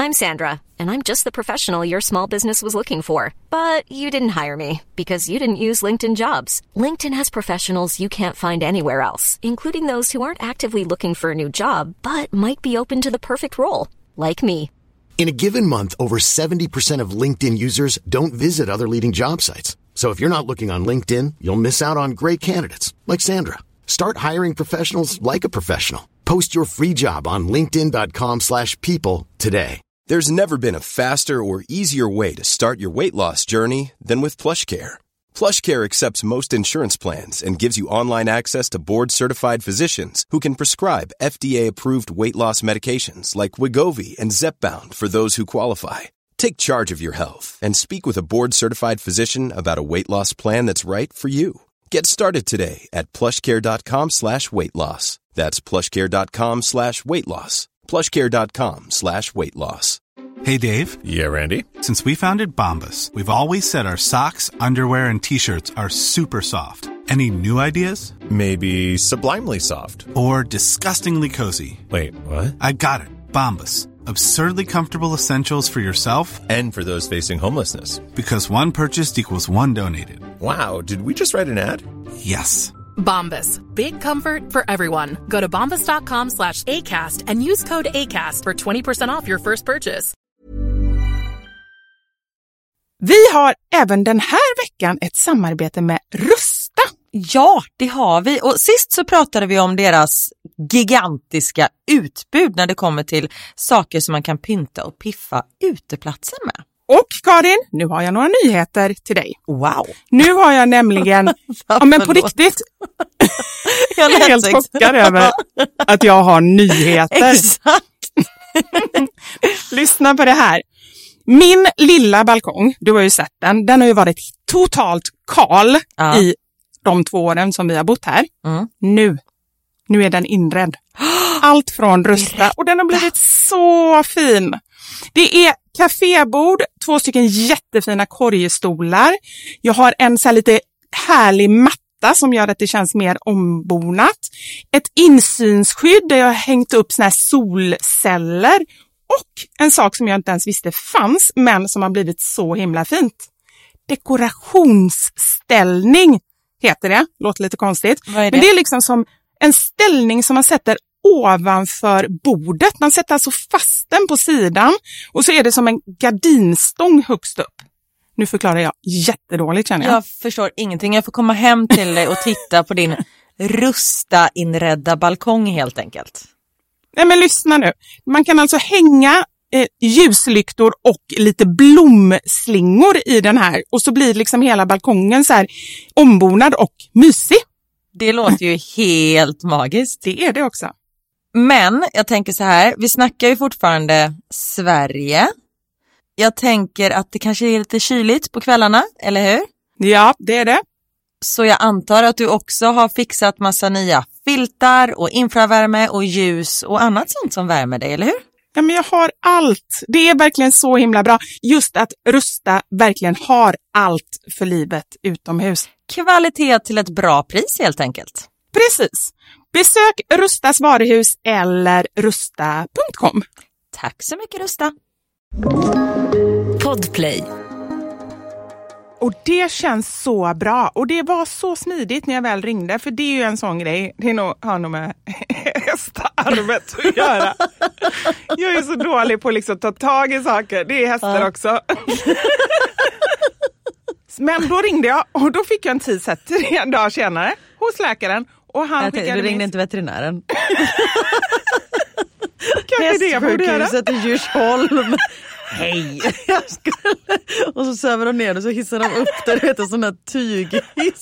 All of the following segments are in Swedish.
I'm Sandra, and I'm just the professional your small business was looking for. But you didn't hire me because you didn't use LinkedIn Jobs. LinkedIn has professionals you can't find anywhere else, including those who aren't actively looking for a new job, but might be open to the perfect role, like me. In a given month, over 70% of LinkedIn users don't visit other leading job sites. So if you're not looking on LinkedIn, you'll miss out on great candidates like Sandra. Start hiring professionals like a professional. Post your free job on linkedin.com/people today. There's never been a faster or easier way to start your weight loss journey than with PlushCare. PlushCare accepts most insurance plans and gives you online access to board-certified physicians who can prescribe FDA-approved weight loss medications like Wegovy and Zepbound for those who qualify. Take charge of your health and speak with a board-certified physician about a weight loss plan that's right for you. Get started today at plushcare.com/weightloss. That's plushcare.com/weightloss. plushcare.com/weightloss. Hey, Dave. Yeah, Randy. Since we founded Bombas, we've always said our socks, underwear, and T-shirts are super soft. Any new ideas? Maybe sublimely soft. Or disgustingly cozy. Wait, what? I got it. Bombas. Absurdly comfortable essentials for yourself and for those facing homelessness. Because one purchased equals one donated. Wow, did we just write an ad? Yes. Bombas. Big comfort for everyone. Go to bombas.com/ACAST and use code ACAST for 20% off your first purchase. Vi har även den här veckan ett samarbete med Rusta. Ja, det har vi. Och sist så pratade vi om deras gigantiska utbud när det kommer till saker som man kan pynta och piffa uteplatser med. Och Karin, nu har jag några nyheter till dig. Wow. Nu har jag nämligen, ja men på riktigt, jag är helt chockad över att jag har nyheter. Exakt. Lyssna på det här. Min lilla balkong, du har ju sett den har ju varit totalt kal i de 2 åren som vi har bott här. Nu är den inredd. Allt från Rusta och den har blivit så fin. Det är kafébord, 2 stycken jättefina korgstolar. Jag har en så här lite härlig matta som gör att det känns mer ombonat. Ett insynsskydd där jag har hängt upp såna här solceller. Och en sak som jag inte ens visste fanns, men som har blivit så himla fint. Dekorationsställning heter det. Låter lite konstigt. Men det är liksom som en ställning som man sätter ovanför bordet. Man sätter alltså fast den på sidan. Och så är det som en gardinstång högst upp. Nu förklarar jag jättedåligt, känner jag. Jag förstår ingenting. Jag får komma hem till dig och titta på din Rusta-inredda balkong helt enkelt. Nej, men lyssna nu. Man kan alltså hänga ljuslyktor och lite blomslingor i den här. Och så blir liksom hela balkongen så här ombonad och mysig. Det låter ju helt magiskt. Det är det också. Men jag tänker så här, vi snackar ju fortfarande Sverige. Jag tänker att det kanske är lite kyligt på kvällarna, eller hur? Ja, det är det. Så jag antar att du också har fixat massa nya filtar och infravärme och ljus och annat sånt som värmer dig, eller hur? Ja, men jag har allt. Det är verkligen så himla bra. Just att Rusta verkligen har allt för livet utomhus. Kvalitet till ett bra pris helt enkelt. Precis. Besök Rustas varuhus eller rusta.com. Tack så mycket, Rusta. Podplay. Och det känns så bra. Och det var så smidigt när jag väl ringde. För det är ju en sån grej. Det har nog med hästarvet att göra. Jag är så dålig på liksom att ta tag i saker. Det är hästar också. Men då ringde jag och då fick jag en tid sett 3 dagar senare hos läkaren. Och han du ringde inte veterinären. Kanske det jag borde göra. Hästsjukhuset i Djursholm. Hej. Och så söver de ner och så hissar de upp där. Det heter sån här tyghiss.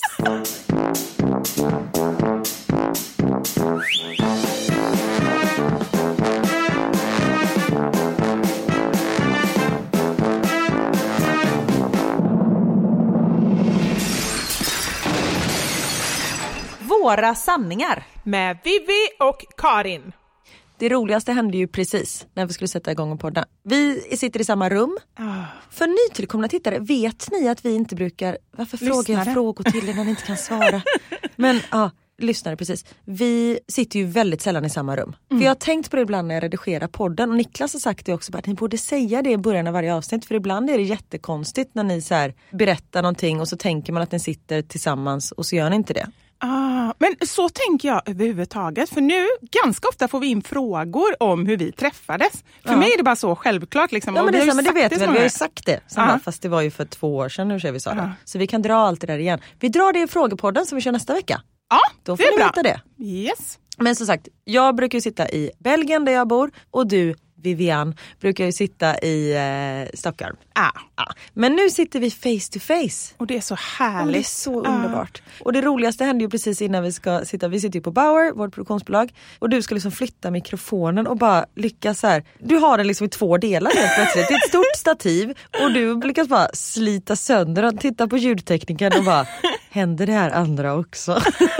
Våra sanningar. Med Vivi och Karin. Det roligaste hände ju precis när vi skulle sätta igång och podda. Vi sitter i samma rum. För nytillkomna tittare, vet ni att vi inte brukar... Varför frågar jag frågor till er när ni inte kan svara? Men lyssnare precis. Vi sitter ju väldigt sällan i samma rum. För jag har tänkt på det ibland när jag redigerar podden. Och Niklas har sagt det också. Att ni borde säga det i början av varje avsnitt. För ibland är det jättekonstigt när ni så här berättar någonting. Och så tänker man att ni sitter tillsammans. Och så gör ni inte det. Men så tänker jag överhuvudtaget. För nu, ganska ofta får vi in frågor om hur vi träffades. För mig är det bara så självklart. Liksom. Ja, men det vet väl. Vi har ju sagt det. Ja. Fast det var ju för 2 år sedan nu vi sa det. Så vi kan dra allt det där igen. Vi drar det i frågepodden som vi kör nästa vecka. Ja, då det får är ni bra. veta det. Yes. Men som sagt, jag brukar ju sitta i Belgien där jag bor. Och du, Vivian, brukar ju sitta i Stockholm. Men nu sitter vi face to face. Och det är så härligt. Och det är så underbart. Och det roligaste hände ju precis innan vi sitter ju på Bauer, vårt produktionsbolag. Och du ska liksom flytta mikrofonen och bara lyckas så här. Du har den liksom i 2 delar helt plötsligt. Det är ett stort stativ och du lyckas bara slita sönder och titta på ljudtekniken och bara, händer det här andra också?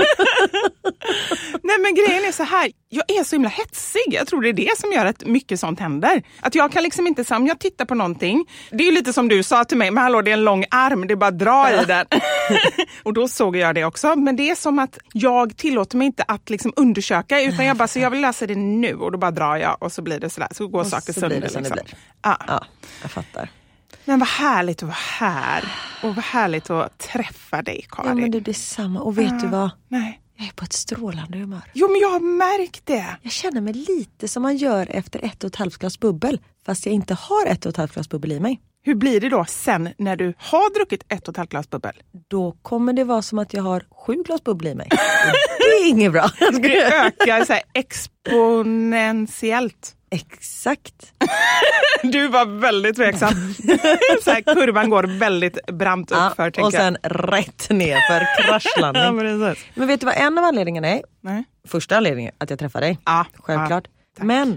Nej, men grejen är så här, jag är så himla hetsig. Jag tror det är det som gör att mycket sånt händer. Att jag kan liksom inte, om jag tittar på någonting, det är ju lite som du sa till mig, men hallå, det är en lång arm, det är bara att dra i den. Och då såg jag det också, men det är som att jag tillåter mig inte att liksom undersöka, utan jag bara, så jag vill läsa det nu och då bara drar jag och så blir det sådär, så går saker sönder liksom. Ja, jag fattar. Men vad härligt att vara här och vad härligt att träffa dig, Karin. Ja, men det är samma. Och vet du vad? Nej. Jag är på ett strålande humör. Jo, men jag har märkt det. Jag känner mig lite som man gör efter 1,5 glas bubbel. Fast jag inte har 1,5 glas bubbel i mig. Hur blir det då sen när du har druckit 1,5 glas bubbel? Då kommer det vara som att jag har 7 glas bubbel i mig. Och det är inget bra. Det ökar så här exponentiellt. Exakt. Du var väldigt tveksam. Så här, kurvan går väldigt brant upp för, och sen rätt ner för kraschlandning. Men vet du vad en av anledningarna är? Nej. Första anledningen att jag träffade dig. Självklart. Men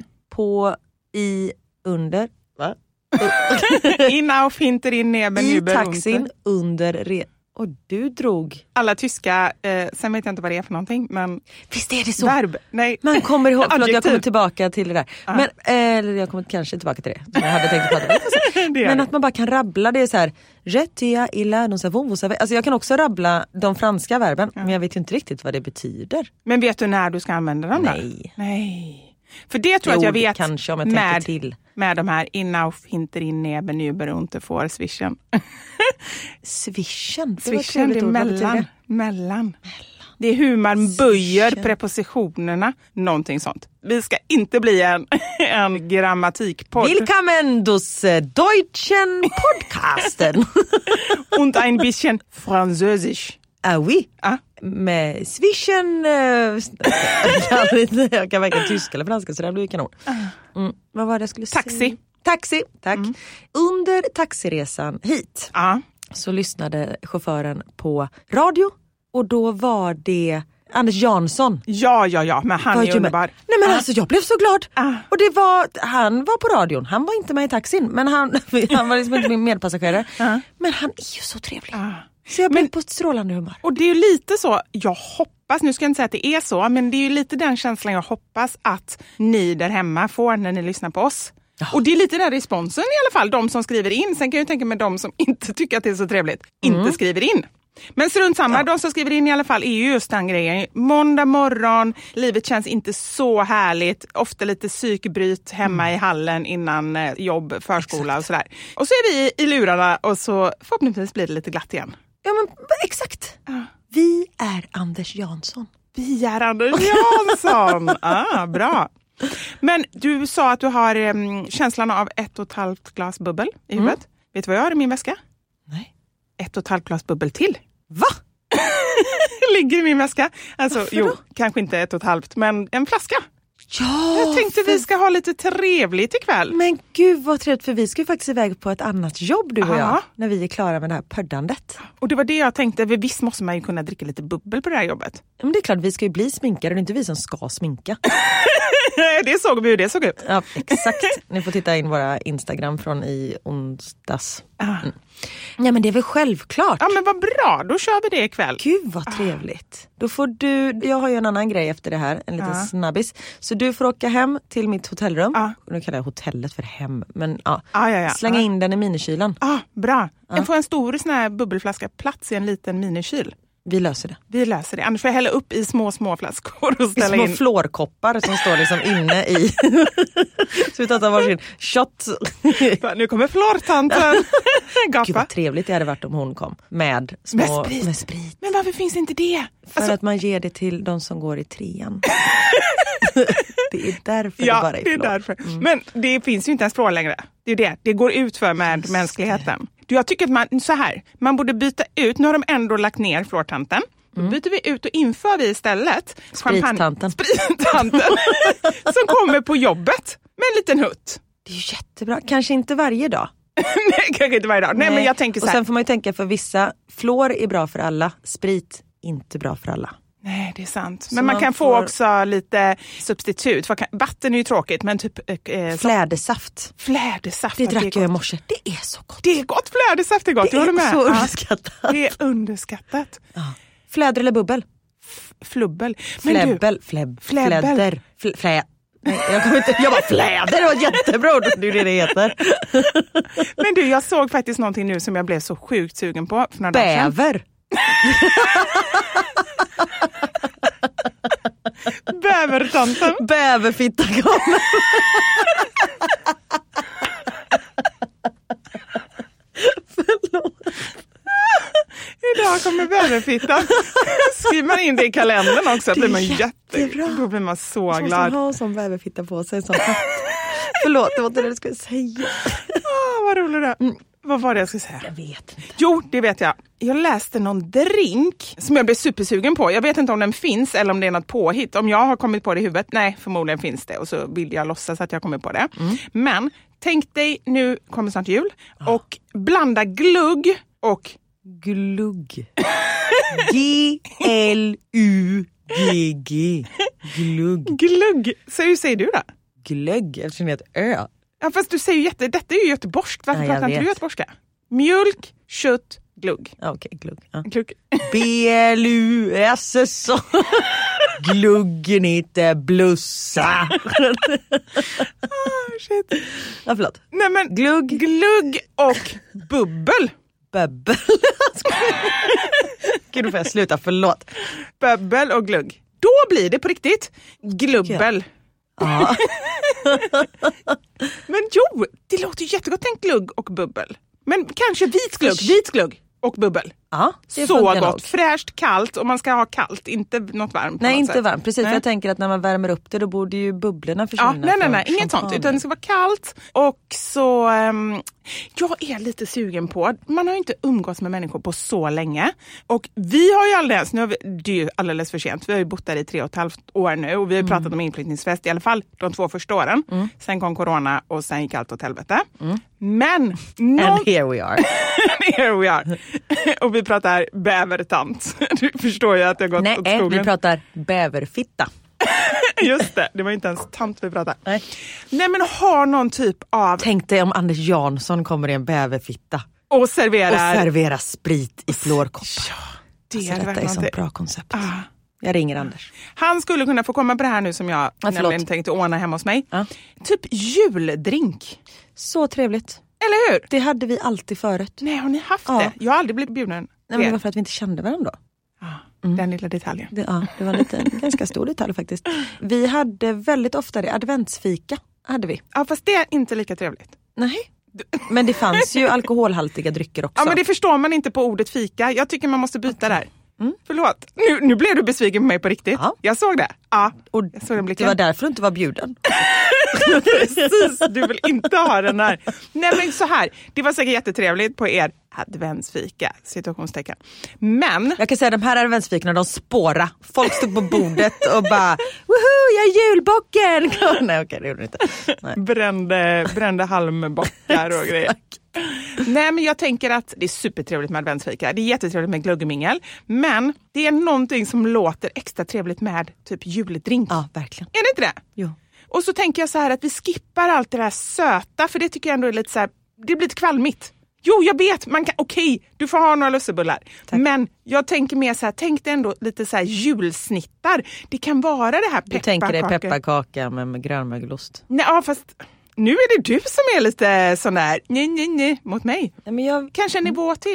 under va? Inauf hinter in neben i über taxin under och du drog alla tyska, sen vet jag inte vad det är för någonting, men visst är det så? Verb. Nej. Man kommer ihåg, förlåt, jag kommer tillbaka till det där. Men, eller jag kommer kanske tillbaka till det. Jag hade tänkt prata men att man bara kan rabbla, det är så här retia illa, alltså jag kan också rabbla de franska verben, men jag vet ju inte riktigt vad det betyder. Men vet du när du ska använda dem? Nej. För det tror jag att jag vet kanske om jag tänker till. Med de här inauf hinter in neben über unter vor swishen. Swishen? Swishen, det är mellan. Det är hur man böjer prepositionerna, någonting sånt. Vi ska inte bli en grammatikpodd. Willkommen dus Deutschen Podcasten. Und ein bisschen Französisch. Oui. Med swishen. Jag kan varken tyska eller franska, så det blir kanon. Vad var det jag skulle säga? Taxi, tack. Under taxiresan hit så lyssnade chauffören på radio. Och då var det Anders Jansson. Ja, men han är underbar. Nej, men alltså jag blev så glad. Och han var på radion. Han var inte med i taxin, men han var liksom inte min medpassagerare. Men han är ju så trevlig. Så jag blev på ett strålande humör. Och det är ju lite så, jag hoppas, nu ska jag inte säga att det är så, men det är ju lite den känslan jag hoppas att ni där hemma får när ni lyssnar på oss. Och det är lite den responsen i alla fall, de som skriver in. Sen kan jag tänka mig de som inte tycker att det är så trevligt, inte skriver in. Men strunt samma, de som skriver in i alla fall är ju just den grejen. Måndag morgon, livet känns inte så härligt. Ofta lite psykbryt hemma i hallen innan jobb, förskola och sådär. Och så är vi i lurarna och så förhoppningsvis blir det lite glatt igen. Ja, men exakt. Vi är Anders Jansson. Vi är Anders Jansson. Bra. Men du sa att du har känslan av 1,5 glas bubbel i huvudet. Vet du vad jag har i min väska? Nej. 1,5 glas bubbel till. Va? Ligger i min väska. Alltså, kanske inte 1,5, men en flaska. Ja, jag tänkte vi ska ha lite trevligt ikväll. Men gud vad trevligt, för vi ska ju faktiskt iväg på ett annat jobb, du och jag, när vi är klara med det här pöddandet. Och det var det jag tänkte, visst måste man ju kunna dricka lite bubbel på det här jobbet. Men det är klart, vi ska ju bli sminkade, det är inte vi som ska sminka. Det såg vi hur det såg ut. Ja, exakt. Ni får titta in våra Instagram från i onsdags. Ja, men det är väl självklart. Ja, men vad bra, då kör vi det ikväll. Gud vad trevligt. Då får jag har ju en annan grej efter det här, en liten snabbis. Så du får åka hem till mitt hotellrum. Nu kallar jag hotellet för hem, men slänga in den i minikylen. Bra. Jag får en stor sån här bubbelflaska plats i en liten minikyl. Vi löser det. Vi löser det. Annars får jag hälla upp i små flaskor och ställa små in. florkoppar som står liksom inne i. Så vi tar varsin shot. Nu kommer flortanten. Gud vad trevligt det hade varit om hon kom med sprit. Men varför finns inte det? För att man ger det till de som går i 3:an. Det är därför det bara är flor. Det är därför. Men det finns ju inte ens flor längre. Det är det. Det går ut för med mänskligheten. Jag tycker att man borde byta ut, nu har de ändå lagt ner flortanten. Då byter vi ut och inför vi istället sprittanten som kommer på jobbet med en liten hutt. Det är ju jättebra. Kanske inte varje dag. Nej, kanske inte varje dag. Nej, men jag tänker så här. Och sen får man ju tänka för vissa, flor är bra för alla, sprit inte bra för alla. Nej, det är sant. Men man kan få också lite substitut. Vatten är ju tråkigt, men typ flädersaft. Det drack jag i morse. Det är så gott. Det är gott, flädersaft är gott. Det är så underskattat. Det är underskattat. Ja. Fläder eller bubbel? Flubbel. Fläbbel. Fläder. Nej, jag bara fläder, det var jättebra. Det är det heter. Men du, jag såg faktiskt någonting nu som jag blev så sjukt sugen på för några dagar sedan. Bäver. Bävertanten. Bäverfitta kommer. Förlåt. Idag kommer bäverfittan. Skriver man in det i kalendern också. Det blir man jättebra. Då blir man så glad. Man ha som bäverfitta på sig. Förlåt, det var inte det du skulle säga. Vad roligt det. Vad var det jag skulle säga? Jag vet inte. Jo, det vet jag. Jag läste någon drink som jag blev supersugen på. Jag vet inte om den finns eller om det är något påhitt. Om jag har kommit på det i huvudet, nej, förmodligen finns det. Och så vill jag låtsas att jag kommer på det. Men tänk dig, nu kommer snart jul. Och blanda glugg och glugg. G-L-U-G-G. Glugg. Glugg. Så hur säger du då? Glögg, eftersom det är ett ö. Ja, fast du säger ju detta är ju göteborgskt. Varför pratar inte du göteborgska? Mjölk, kött, glugg. Okej, glugg. Ja. Glugg. B-L-U-S-S. Gluggen inte blussa. Shit. Ja, förlåt. Nej, men glugg och bubbel. Bubbel. Gud, då får jag sluta, förlåt. Bubbel och glugg. Då blir det på riktigt glubbel. Ja. Men jo, det låter ju jättegott, tänk glugg och bubbel. Men kanske vit glugg och bubbel. Ja, så gott, nog. Fräscht, kallt, och man ska ha kallt, inte något varmt. Nej, inte varmt, precis. För jag tänker att när man värmer upp det, då borde ju bubblorna försvinna. Ja, nej, inget sånt, utan det ska vara kallt. Och så, jag är lite sugen på, man har ju inte umgåtts med människor på så länge. Och vi har ju alldeles, det är ju alldeles för sent, vi har ju bott där i 3,5 år nu. Och vi har ju pratat om inflyttningsfest, i alla fall de 2 första åren. Sen kom corona och sen gick allt åt helvete. Men and here we are. Here we are. Och vi pratar bävertant. Du förstår ju att jag gått åt skogen. Nej, vi pratar bäverfitta. Just det var inte ens tant vi pratar. Nej, men har någon typ av... Tänk dig om Anders Jansson kommer i en bäverfitta. Och serverar sprit i florkoppar. Ja, det alltså, detta är så bra koncept. Jag ringer Anders. Han skulle kunna få komma på det här nu som jag nämligen tänkte ordna hemma hos mig. Typ juldrink. Så trevligt. Eller hur? Det hade vi alltid förut. Nej, har ni haft det? Jag har aldrig blivit bjuden. Nej, men det var för att vi inte kände varandra då. Den lilla detaljen. Det var en ganska stor detalj faktiskt. Vi hade väldigt ofta det. Adventsfika hade vi. Ja, fast det är inte lika trevligt. Nej. Men det fanns ju alkoholhaltiga drycker också. Ja, men det förstår man inte på ordet fika. Jag tycker man måste byta där. Förlåt. Nu blev du besviken på mig på riktigt. Jag såg det. Ja, och jag såg den blicken. Det var därför du inte var bjuden. Precis, du vill inte ha den här. Nej, men så här, det var säkert jättetrevligt på er adventsfika, situationstecken. Men jag kan säga de här adventsfikorna, de spåra. Folk stod på bordet och bara woho, jag är julbocken. Nej, okej, det gjorde inte. Nej. Brände halmbockar och grejer. Nej, men jag tänker att det är supertrevligt med adventsfika. Det är jättetrevligt med glöggmingel. Men det är någonting som låter extra trevligt med typ juldrink. Ja, verkligen. Är det inte det? Jo. Och så tänker jag så här att vi skippar allt det där söta. För det tycker jag ändå är lite så här, det blir lite kvalmigt. Jo, jag vet, man kan, okej, du får ha några lussebullar. Tack. Men jag tänker mer så här, tänk dig ändå lite så här julsnittar. Det kan vara det här pepparkaka. Du tänker dig pepparkaka med grönmögelost. Nej, ja, fast nu är det du som är lite sån där nej mot mig. Nej, men kanske en nivå till.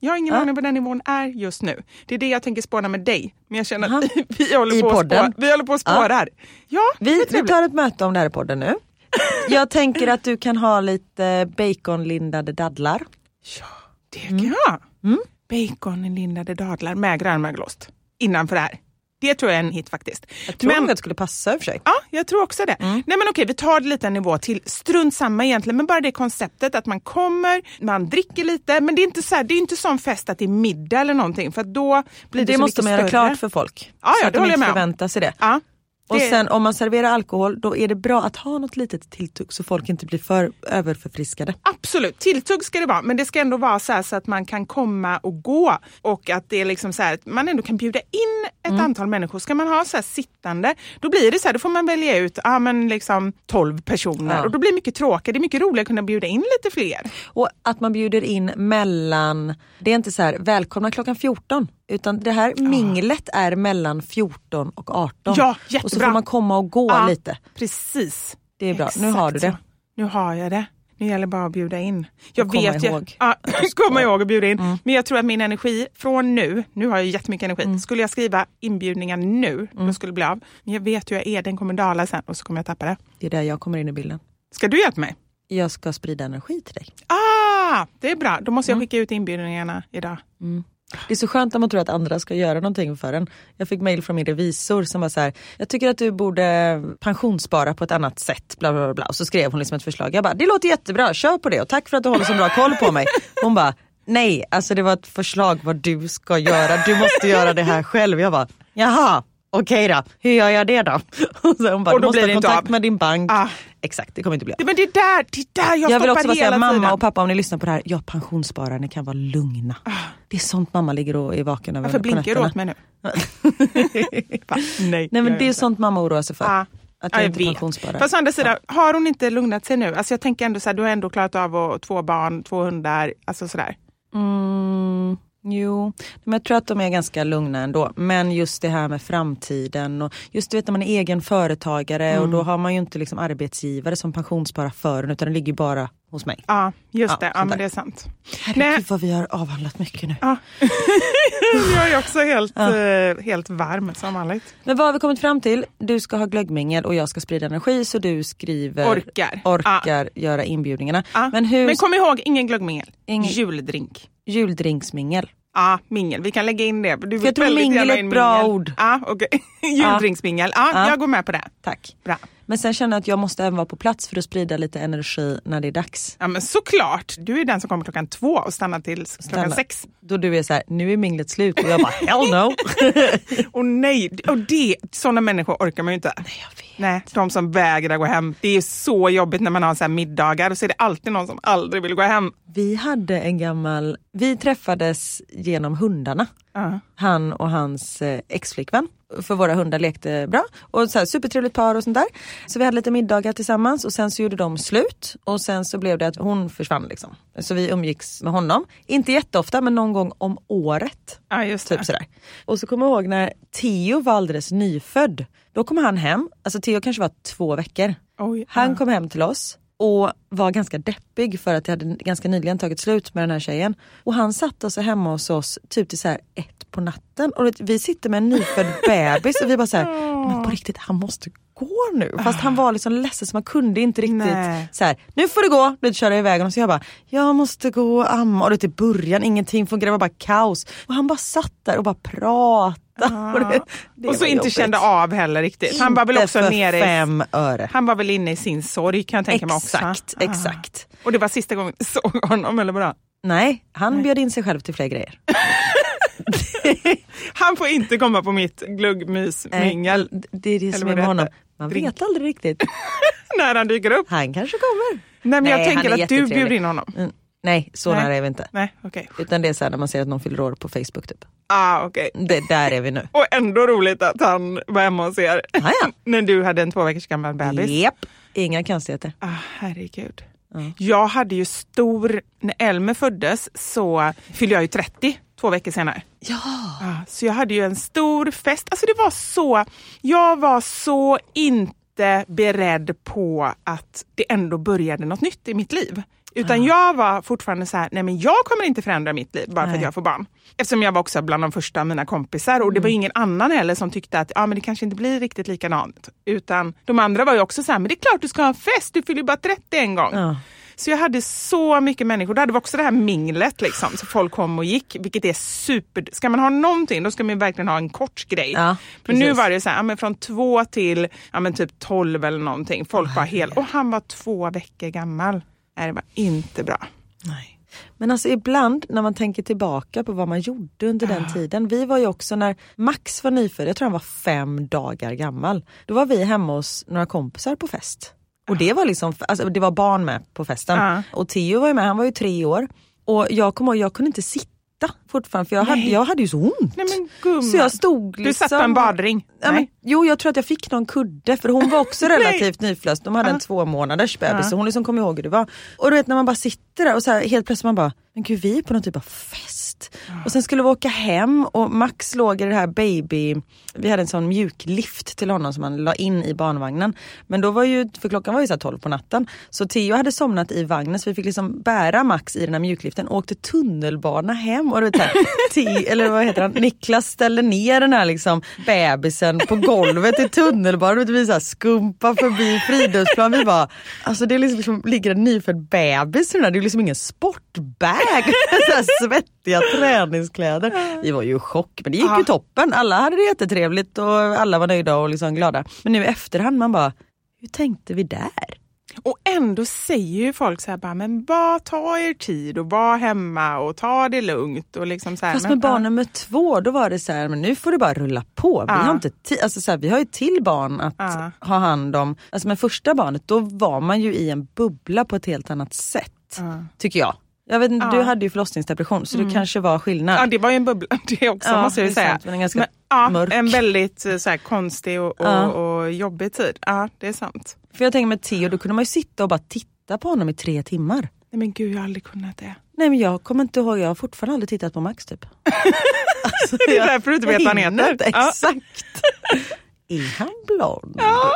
Jag har ingen aning vad den nivån är just nu. Det är det jag tänker spåna med dig. Men jag känner att vi håller på att spåra här. Ja, vi tar ett möte om det här i podden nu. Jag tänker att du kan ha lite baconlindade dadlar. Ja, det kan jag. Baconlindade dadlar med grönmögelost innanför det här. Det tror jag är en hit faktiskt. Jag tror att det skulle passa för sig. Ja, jag tror också det. Nej men okej, vi tar det lite en nivå till. Strunt samma egentligen, men bara det konceptet att man kommer, man dricker lite, men det är inte så här, det är inte sån fest att det är middag eller någonting, för då blir det så måste man göra klart för folk. Ja, så att det de håller jag inte med om. förväntar sig det. Ja. Och sen om man serverar alkohol, då är det bra att ha något litet tilltugg så folk inte blir för överförfriskade. Absolut, tilltugg ska det vara, men det ska ändå vara så här så att man kan komma och gå och att det är liksom så här att man ändå kan bjuda in ett antal människor. Ska man ha så här sittande, då blir det så här, då får man välja ut men liksom 12 personer och då blir det mycket tråkigt. Det är mycket roligare att kunna bjuda in lite fler. Och att man bjuder in mellan, det är inte så här välkomna klockan 14. Utan det här minglet är mellan 14 och 18. Ja, jättebra. Och så får man komma och gå lite. Precis. Det är bra. Exakt. Nu har du det. Nu har jag det. Nu gäller bara att bjuda in. Jag vet ihåg. Komma ihåg att bjuda in. Men jag tror att min energi från nu har jag jättemycket energi. Skulle jag skriva inbjudningar nu, då skulle det bli av. Men jag vet ju att den kommer dala sen och så kommer jag tappa det. Det är där jag kommer in i bilden. Ska du hjälpa mig? Jag ska sprida energi till dig. Det är bra. Då måste jag skicka ut inbjudningarna idag. Det är så skönt att man tror att andra ska göra någonting för en. Jag fick mejl från min revisor som var så här: jag tycker att du borde pensionsspara på ett annat sätt, bla bla bla. Och så skrev hon liksom ett förslag. Jag bara, det låter jättebra, kör på det och tack för att du håller så bra koll på mig. Hon bara, nej, alltså det var ett förslag vad du ska göra. Du måste göra det här själv. Jag bara, jaha. Okej då, hur gör jag det då? Och så hon bara, och då du måste blir ha kontakt med din bank. Exakt, det kommer inte bli. Men det är där jag vill också stoppar säga, hela mamma tiden. och pappa, om ni lyssnar på det här, pensionssparar, ni kan vara lugna. Det är sånt mamma ligger och är vaken över. Varför blinkar du åt mig nu? Nej, men det är sånt mamma oroar sig för. Att jag inte pensionssparar. Fast å andra sidan, har hon inte lugnat sig nu? Alltså jag tänker ändå så här, du har ändå klarat av 2 barn, 2 hundar, alltså sådär. Jo, men jag tror att de är ganska lugna ändå. Men just det här med framtiden och just du vet när man är egen företagare och då har man ju inte liksom arbetsgivare som pensionssparar för en, utan det ligger bara hos mig. Ja, just det. Ja, men det är sant. Herregud vad vi har avhandlat mycket nu. Ja. Jag är också helt varm som vanligt. Men vad har vi kommit fram till? Du ska ha glöggmingel och jag ska sprida energi, så du skriver orkar göra inbjudningarna. Men kom ihåg, ingen glöggmingel. Juldrinksmingel. Mingel. Vi kan lägga in det. Du jag tror mingel är ett bra ord. Okay. Juldrinksmingel. Jag går med på det. Tack. Bra. Men sen känner jag att jag måste även vara på plats för att sprida lite energi när det är dags. Ja men såklart. Du är den som kommer 2 och stannar till 6. Då du är så här, nu är minglet slut och jag bara, hell no. Och nej, och sådana människor orkar man ju inte. Nej, jag vet. Nej, de som vägrar gå hem. Det är så jobbigt när man har så här middagar och så är det alltid någon som aldrig vill gå hem. Vi träffades genom hundarna. Han och hans ex-flickvän. För våra hundar lekte bra. Och så här, supertrevligt par och sånt där. Så vi hade lite middagar tillsammans. Och sen så gjorde de slut. Och sen så blev det att hon försvann liksom. Så vi umgicks med honom. Inte jätteofta, men någon gång om året. Ja, just det. Typ sådär. Och så kommer jag ihåg när Theo var alldeles nyfödd. Då kom han hem. Alltså Theo kanske var 2 veckor. Han kom hem till oss. Och var ganska deppig för att det hade ganska nyligen tagit slut med den här tjejen. Och han satt oss hemma hos oss typ till så här 1 på natten. Och vi sitter med en nyfödd bebis och vi bara så här, men på riktigt, han måste gå nu. Fast han var liksom ledsen så man kunde inte riktigt så här, nu får du gå, du köra iväg. Och så jag bara, jag måste gå och amma. Och det till början, ingenting fungerade, det var bara kaos. Och han bara satt där och bara pratade. Och så inte kände av heller riktigt. Han var väl också nere 5 öre. Han var väl inne i sin sorg, kan jag tänka mig också. Exakt. Och det var sista gången jag såg honom, eller bara? Nej, han bjöd in sig själv till fler grejer. Han får inte komma på mitt gluggmysmingel. Det är det som är med honom. Man vet aldrig riktigt. När han dyker upp. Han kanske kommer. Nej, men jag tänker att du bjuder in honom. Nej, så nära är vi inte. Nej, okej. Utan det är så här när man ser att någon fyller år på Facebook typ. Okej. Där är vi nu. Och ändå roligt att han var hemma hos er. Ja. När du hade en 2 veckors gammal bebis. Japp, inga konstigheter. Herregud. Jag hade ju när Elmer föddes så fyllde jag ju 30 2 veckor senare. Ja. Så jag hade ju en stor fest. Alltså jag var så inte beredd på att det ändå började något nytt i mitt liv. Utan jag var fortfarande så här, nej men jag kommer inte förändra mitt liv bara för att jag får barn. Eftersom jag var också bland de första av mina kompisar och det var ingen annan heller som tyckte att men det kanske inte blir riktigt likadant. Utan de andra var ju också så här, men det är klart du ska ha en fest, du fyller ju bara 30 en gång. Ja. Så jag hade så mycket människor. Då hade vi också det här minglet liksom. Så folk kom och gick, vilket är super. Ska man ha någonting, då ska man verkligen ha en kort grej. Ja, men nu var det så här, men från 2 till typ 12 eller någonting. Folk var helt, och han var 2 veckor gammal. Nej, det var inte bra. Nej. Men alltså ibland när man tänker tillbaka på vad man gjorde under den tiden. Vi var ju också när Max var nyfödd, jag tror han var 5 dagar gammal. Då var vi hemma hos några kompisar på fest. Och det var liksom, alltså det var barn med på festen. Och Theo var ju med, han var ju 3 år. Och jag kunde inte sitta fortfarande, för jag hade ju så ont. Nej, men gumman. Så jag stod liksom... Du satt på en badring? Jo, jag tror att jag fick någon kudde, för hon var också relativt nyflöst. De hade en 2 månaders bebis, så hon liksom kom ihåg hur det var. Och du vet, när man bara sitter där och så här, helt plötsligt man bara, men gud, vi är på någon typ av fest. Och sen skulle vi åka hem och Max låg i det här vi hade en sån mjuklift till honom som man la in i barnvagnen. Men då var ju, för klockan var ju så här 12 på natten. Så Theo hade somnat i vagnen, så vi fick liksom bära Max i den här mjukliften och åkte tunnelbana hem. Och du vet här, eller vad heter han? Niklas ställde ner den här liksom bebisen på golvet i tunnelbanan. Och vi så här skumpa förbi Fridhemsplan. Vi bara, alltså det är liksom ligger en nyfödd bebis i den här. Det är liksom ingen sportbag. Så här svettiga träningskläder. Vi var ju i chock, men det gick ju toppen. Alla hade det jättetrevligt och alla var nöjda och liksom glada. Men nu i efterhand man bara, hur tänkte vi där? Och ändå säger ju folk så här bara, men bara ta er tid och var hemma och ta det lugnt och liksom så här. Fast med barn nummer 2 då var det så här, men nu får det bara rulla på. Vi har inte alltså så här, vi har ju till barn att ha hand om. Alltså med första barnet då var man ju i en bubbla på ett helt annat sätt. Tycker jag. Jag vet inte, du hade ju förlossningsdepression så det kanske var skillnad. Ja, det var ju en bubbla det också, måste jag säga. Sant, men en ganska mörk. En väldigt så här, konstig och jobbig tid. Ja, det är sant. För jag tänker med Theo, då kunde man ju sitta och bara titta på honom i 3 timmar. Nej men gud, jag har aldrig kunnat det. Nej men jag kommer inte ihåg, jag har fortfarande aldrig tittat på Max typ. Alltså, det är därför du inte vet vad han heter. Exakt. Är han blond? Ja,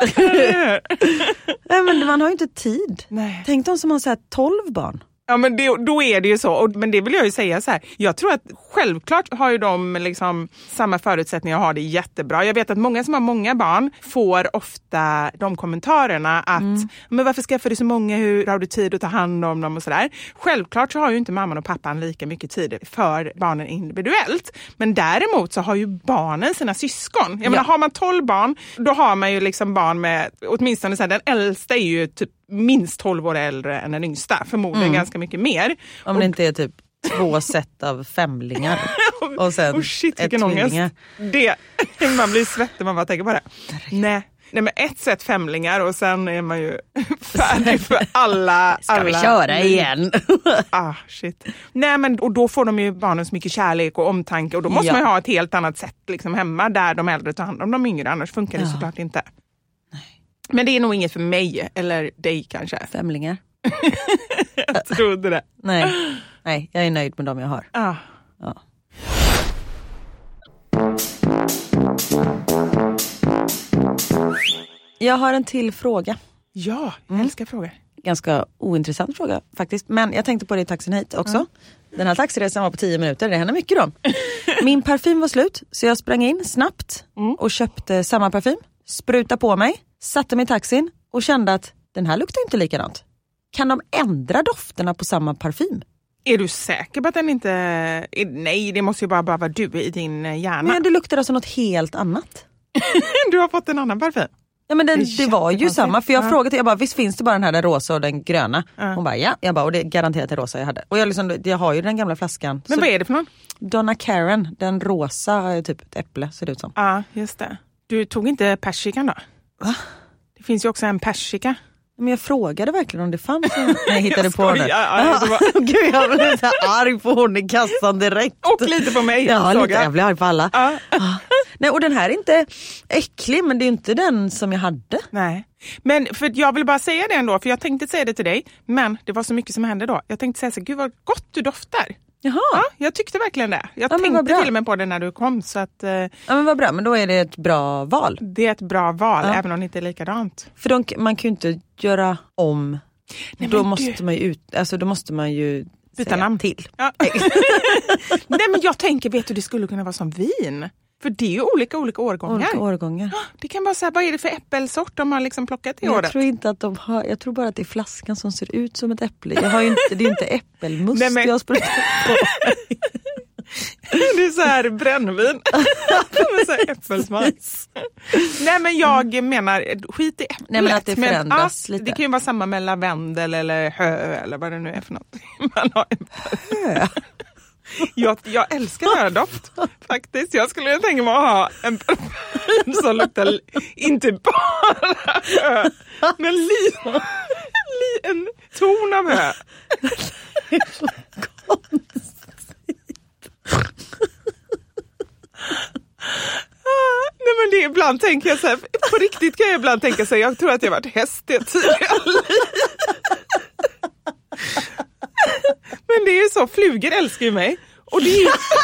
nej men man har ju inte tid. Nej. Tänk de som har så här 12 barn. Ja, men då är det ju så. Men det vill jag ju säga så här. Jag tror att självklart har ju de liksom samma förutsättningar och har det jättebra. Jag vet att många som har många barn får ofta de kommentarerna att men varför skaffar du så många? Hur har du tid att ta hand om dem och sådär? Självklart så har ju inte mamman och pappan lika mycket tid för barnen individuellt. Men däremot så har ju barnen sina syskon. Jag menar, har man 12 barn, då har man ju liksom barn med, åtminstone så här, den äldsta är ju typ minst 12 år äldre än den yngsta. Förmodligen ganska mycket mer. Om det inte är typ 2 set av femlingar. Och sen shit, vilken ångest. Man blir svettig, man bara tänker på det. Nej, men 1 set femlingar och sen är man ju färdig för alla. Ska vi köra igen? Shit. Nej, men och då får de ju barnen så mycket kärlek och omtanke. Och då måste man ju ha ett helt annat sätt liksom hemma där de äldre tar hand om de yngre. Annars funkar det såklart inte. Men det är nog inget för mig, eller dig kanske. Femlingar. Jag trodde det. Nej, jag är nöjd med dem jag har. Ja. Jag har en till fråga. Ja, jag älskar frågor. Ganska ointressant fråga faktiskt. Men jag tänkte på det i taxin hit också. Den här taxiresan var på 10 minuter. Det händer mycket då. Min parfym var slut, så jag sprang in snabbt och köpte samma parfym. Spruta på mig. Satte mig i taxin och kände att den här luktar inte likadant. Kan de ändra dofterna på samma parfym? Är du säker på att den inte... Nej, det måste ju bara vara du i din hjärna. Men det luktar alltså något helt annat. Du har fått en annan parfym. Ja, men det var ju samma. För jag frågade, jag bara, visst finns det bara den här, den rosa och den gröna? Hon bara, ja. Jag bara, och det är garanterat den rosa jag hade. Och jag har ju den gamla flaskan. Men vad är det för någon? Donna Karan, den rosa, typ ett äpple ser det ut som. Ja, just det. Du tog inte persikan då? Va? Det finns ju också en persika. Men jag frågade verkligen om det fanns när jag hittade på det. Gud, jag blev lite arg på hon i kassan direkt. Och lite på mig. Ja, lite, jag blir arg på alla. Nej, och den här är inte äcklig, men det är ju inte den som jag hade. Nej, men för jag vill bara säga det ändå, för jag tänkte säga det till dig, men det var så mycket som hände då. Jag tänkte säga så, gud vad gott du doftar. Jaha. Ja, jag tyckte verkligen det. Jag tänkte till och med på det när du kom. Så att, ja, men vad bra, men då är det ett bra val. Det är ett bra val, även om det inte är likadant. För man kan ju inte göra om Då måste man ju då måste man ju byta namn till. Ja. Nej, men jag tänker, vet du, det skulle kunna vara som vin. För det är ju olika årgångar. Det kan vara så här, vad är det för äppelsort de har liksom plockat i året? Jag tror inte att de har, jag tror bara att det är flaskan som ser ut som ett äpple. Det är ju inte äppelmust jag har sprutat på. Det är så här brännvin. Med så här äppelsmak. Nej, men jag menar, skit i äpplet. Nej, men att det förändras lite. Det kan ju vara samma med lavendel eller hö eller vad det nu är för något. Man har hö. Jag älskar hördoft faktiskt. Jag skulle tänka mig att ha en parfym som luktar inte bara hö, men en ton av hö. Det är så konstigt. Nej, men det är ibland tänker jag så här, på riktigt kan jag ibland tänka så här, jag tror att jag varit häst det tidigare. Men det är ju så, flugor älskar ju mig. Och det är ju...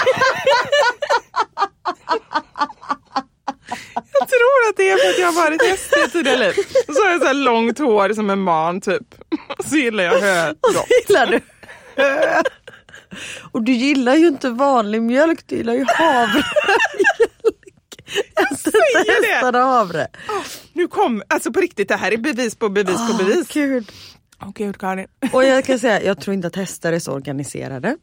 Jag tror att det är för att jag har varit häst det tidigare liv. Och så har jag så här långt hår som en man typ. Och så gillar jag hödoft. Gillar du hö? Och du gillar ju inte vanlig mjölk, du gillar ju havre. Jag säger det. Havre. Nu kom, alltså på riktigt, det här är bevis på bevis på bevis. Gud. Gud, Karin. Och jag kan säga, jag tror inte att hästar är så organiserade.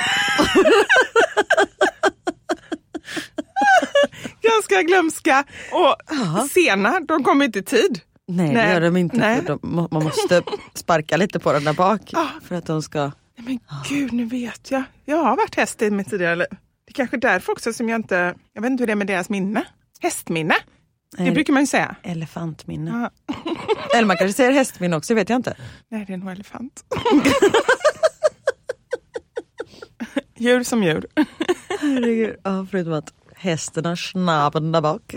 Ganska glömska och sena, de kommer inte i tid. Nej, det gör de inte. Man måste sparka lite på den där bak för att de ska... Men gud, nu vet jag. Jag har varit häst i mitt tidigare liv. Det är kanske därför också som jag inte... Jag vet inte hur det är med deras minne. Hästminne. Det brukar man ju säga. Elefantminne. Ja. Eller man kanske säger hästminne också, vet jag inte. Nej, det är nog elefant. Djur som djur. Herregud. Ja, förutom att hästen har snaben där bak.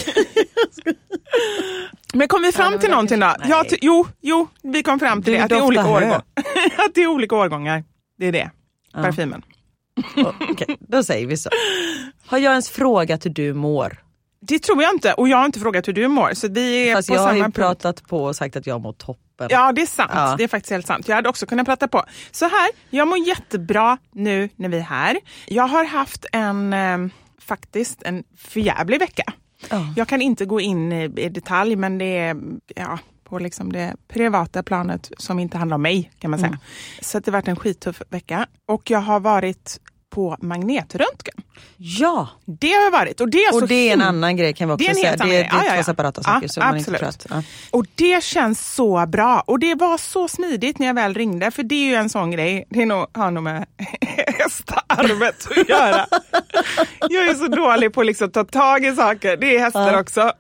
Men kom vi fram till någonting då? Ja, jo, vi kom fram till det. Att det är olika årgångar. Att det är olika årgångar. Det är det. Ja. Parfymen. Okej, då säger vi så. Har jag ens frågat hur du mår? Det tror jag inte. Och jag har inte frågat hur du mår. Så vi är fast på jag samma har ju punkt. Pratat på och sagt att jag mår toppen. Ja, det är sant. Ja. Det är faktiskt helt sant. Jag hade också kunnat prata på. Så här, jag mår jättebra nu när vi är här. Jag har haft faktiskt en förjävlig vecka. Jag kan inte gå in i detalj, men det är på liksom det privata planet som inte handlar om mig, kan man säga. Så det har varit en skittuff vecka. Och jag har varit på magnetröntgen. Ja, det har jag varit. Och det är, det är en annan grej, kan vi också säga. Det är två separata saker. Så man inte trött. Ja. Och det känns så bra. Och det var så smidigt när jag väl ringde. För det är ju en sån grej. Det har nog med hästarvet att göra. Jag är så dålig på liksom att ta tag i saker. Det är hästar också.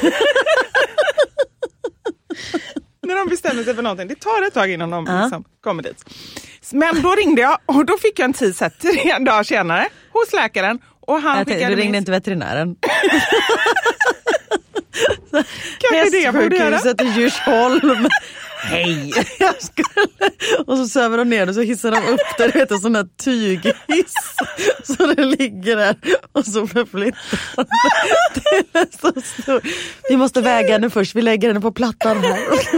När de bestämmer sig för någonting. Det tar ett tag innan de liksom kommer dit. Men då ringde jag och då fick jag en tid 3 dagar senare hos läkaren. Och han du ringde inte veterinären. Hästsjukhuset i Djursholm. Hej! Och så söver de ner och så hissar de upp där. Det heter sån här tyghiss. Så det ligger där. Och så förflyttar det är så stor. Vi måste väga henne först. Vi lägger henne på plattan här.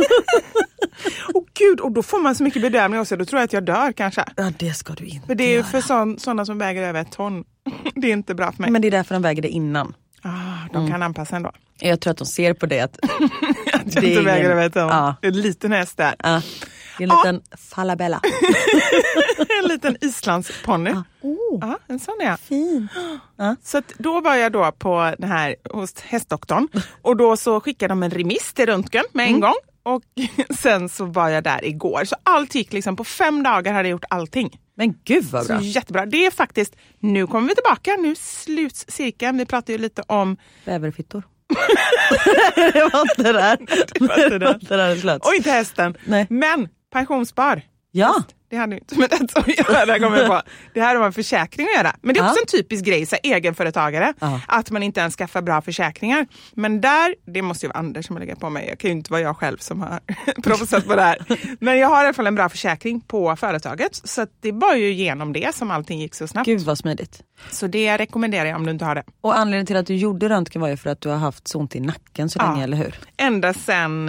Gud, och då får man så mycket bedömning också. Då tror jag att jag dör kanske. Ja, det ska du inte. För det är ju för sådana som väger över 1 ton. Det är inte bra för mig. Men det är därför de väger det innan. De kan anpassa ändå. Jag tror att de ser på det. Att jag inte väger över 1 ton. Det är en liten häst där. Ja. Det är en liten falabella. En liten islandsponny. Ja, en sån är. Fin. Så att då var jag då på den här hos hästdoktorn. Och då så skickade de en remiss till röntgen med en gång. Och sen så var jag där igår. Så allt gick liksom på 5 dagar hade jag gjort allting. Men gud vad bra. Så jättebra. Det är faktiskt, nu kommer vi tillbaka. Nu sluts cirkeln. Vi pratade ju lite om bäverfittor. Det var inte där. Och inte hästen. Nej. Men pensionsspar. Ja. det hade ju inte med det att göra. Det här var en försäkring att göra. Men det är också en typisk grej, så egenföretagare. Att man inte ens skaffar bra försäkringar. Men där, det måste ju vara Anders som lägger på mig. Jag kan ju inte vara jag själv som har proffsat på det här. Men jag har i alla fall en bra försäkring på företaget. Så att det var ju genom det som allting gick så snabbt. Gud vad smidigt. Så det rekommenderar jag om du inte har det. Och anledningen till att du gjorde röntgen var ju för att du har haft så ont i nacken så länge, eller hur? Ända sedan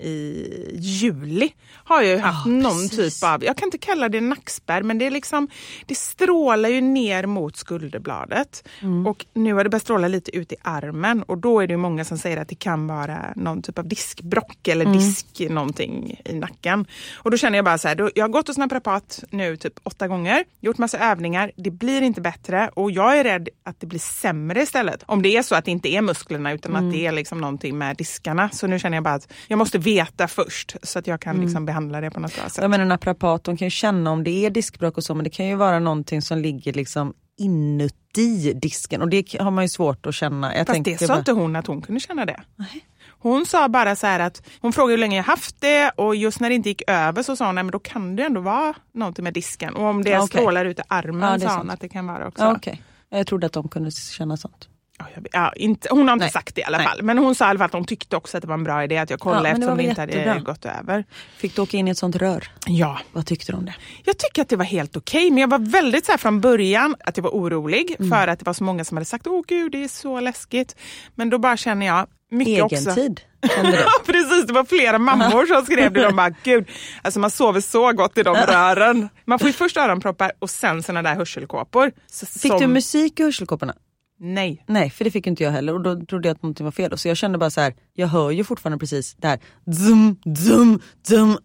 i juli har jag ju haft någon typ av, jag kan inte kalla det nackspärr, men det är liksom, det strålar ju ner mot skulderbladet. Och nu har det börjat stråla lite ut i armen, och då är det ju många som säger att det kan vara någon typ av diskbrock eller disk någonting i nacken. Och då känner jag bara så här, jag har gått hos naprapat nu typ 8 gånger, gjort massa övningar, det blir inte bättre, och jag är rädd att det blir sämre istället. Om det är så att det inte är musklerna utan att det är liksom någonting med diskarna. Så nu känner jag bara att jag måste veta först så att jag kan liksom behandla det på något bra sätt. Jag menar, naprapat, de kan ju känna om det är diskbråck och så, men det kan ju vara någonting som ligger liksom inuti disken, och det har man ju svårt att känna. Fast det sa inte hon att hon kunde känna det. Nej. Hon sa bara så här att hon frågade hur länge jag haft det, och just när det inte gick över så sa hon, nej men då kan det ändå vara någonting med disken. Och om det strålar ut i armen sa hon att det kan vara också. Okej. Jag trodde att de kunde känna sånt. Ja, hon har inte sagt det i alla fall. Men hon sa i alla fall att hon tyckte också att det var en bra idé att jag kollade eftersom det inte hade gått över. Fick du åka in i ett sånt rör? Ja. Vad tyckte du om det? Jag tycker att det var helt okej. Men jag var väldigt så här från början att jag var orolig. För att det var så många som hade sagt, åh gud det är så läskigt. Men då bara känner jag mycket också. Egentid. Ja, precis. Det var flera mammor som skrev det. De bara, gud, alltså man sover så gott i de rören. Man får ju först öronproppar och sen såna där hörselkåpor. Fick du musik i hörselkåporna? Nej, för det fick inte jag heller, och då trodde jag att någonting var fel. Så jag kände bara så här, jag hör ju fortfarande precis det här zum, zum, zum,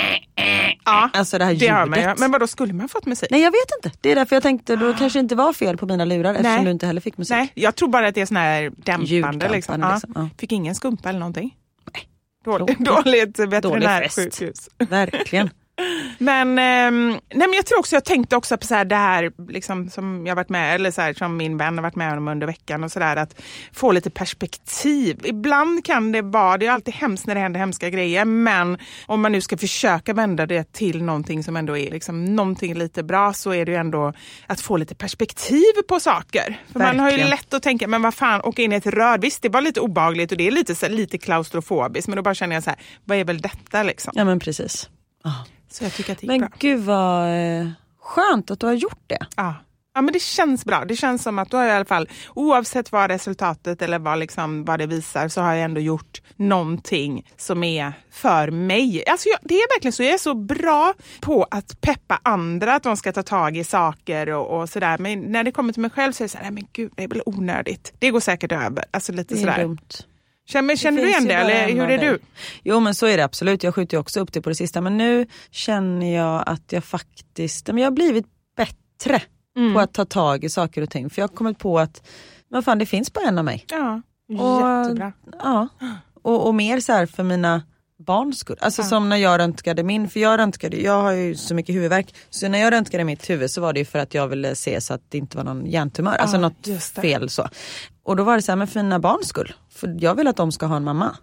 ja, alltså det här ljudet. Hör man ju. Men vadå, skulle man fått musik? Nej, jag vet inte. Det är därför jag tänkte, då kanske inte var fel på mina lurar, eftersom du inte heller fick musik. Nej, jag tror bara att det är sån här dämpande liksom. Ja. Fick ingen skumpa eller någonting? Nej. Dåligt veterinärsjukhus. Verkligen. Men jag tror också, jag tänkte också på så här, det här liksom, som jag varit med, eller så här, som min vän har varit med om under veckan och sådär, att få lite perspektiv. Ibland kan det vara, det är alltid hemskt när det händer hemska grejer, men om man nu ska försöka vända det till någonting som ändå är liksom någonting lite bra, så är det ju ändå att få lite perspektiv på saker. För man har ju lätt att tänka, men vad fan, åka in i ett rör, visst det var lite obehagligt och det är lite klaustrofobiskt, men då bara känner jag så här, vad är väl detta liksom? Ja men precis. Så jag tycker att det gick bra. Men gud vad skönt att du har gjort det. Ja, men det känns bra. Det känns som att du har i alla fall, oavsett vad resultatet eller vad det visar, så har jag ändå gjort någonting som är för mig. Alltså det är verkligen så, jag är så bra på att peppa andra att de ska ta tag i saker och sådär. Men när det kommer till mig själv så är det så här, men gud, det är väl onödigt. Det går säkert över. Alltså lite sådär. Det är dumt. Känner du igen det, eller hur är du? Jo men så är det absolut, jag skjuter ju också upp det på det sista, men nu känner jag att jag faktiskt, men jag har blivit bättre på att ta tag i saker och ting, för jag har kommit på att vad fan, det finns bara en av mig. Ja, jättebra. Ja, och mer så här för mina barns skull. Alltså som när jag röntgade jag har ju så mycket huvudvärk, så när jag röntgade mitt huvud så var det ju för att jag ville se så att det inte var någon hjärntumör, alltså något fel så. Och då var det så här, med för mina barns skull, för jag vill att de ska ha en mamma.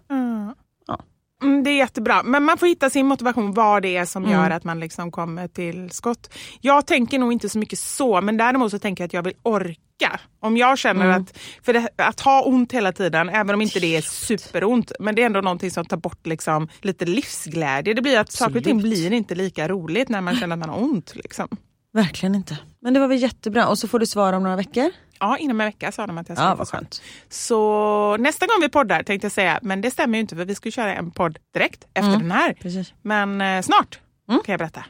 Det är jättebra, men man får hitta sin motivation, vad det är som gör att man liksom kommer till skott. Jag tänker nog inte så mycket så, men däremot så tänker jag att jag vill orka. Om jag känner att ha ont hela tiden, även om inte det är superont, men det är ändå någonting som tar bort liksom lite livsglädje. Det blir att saker och ting blir inte lika roligt när man känner att man har ont liksom. Verkligen inte. Men det var väl jättebra. Och så får du svara om några veckor? Ja, inom en vecka sa de att jag skulle vad skönt. Så nästa gång vi poddar tänkte jag säga, men det stämmer ju inte för vi ska köra en podd direkt efter den här. Precis. Men snart kan jag berätta.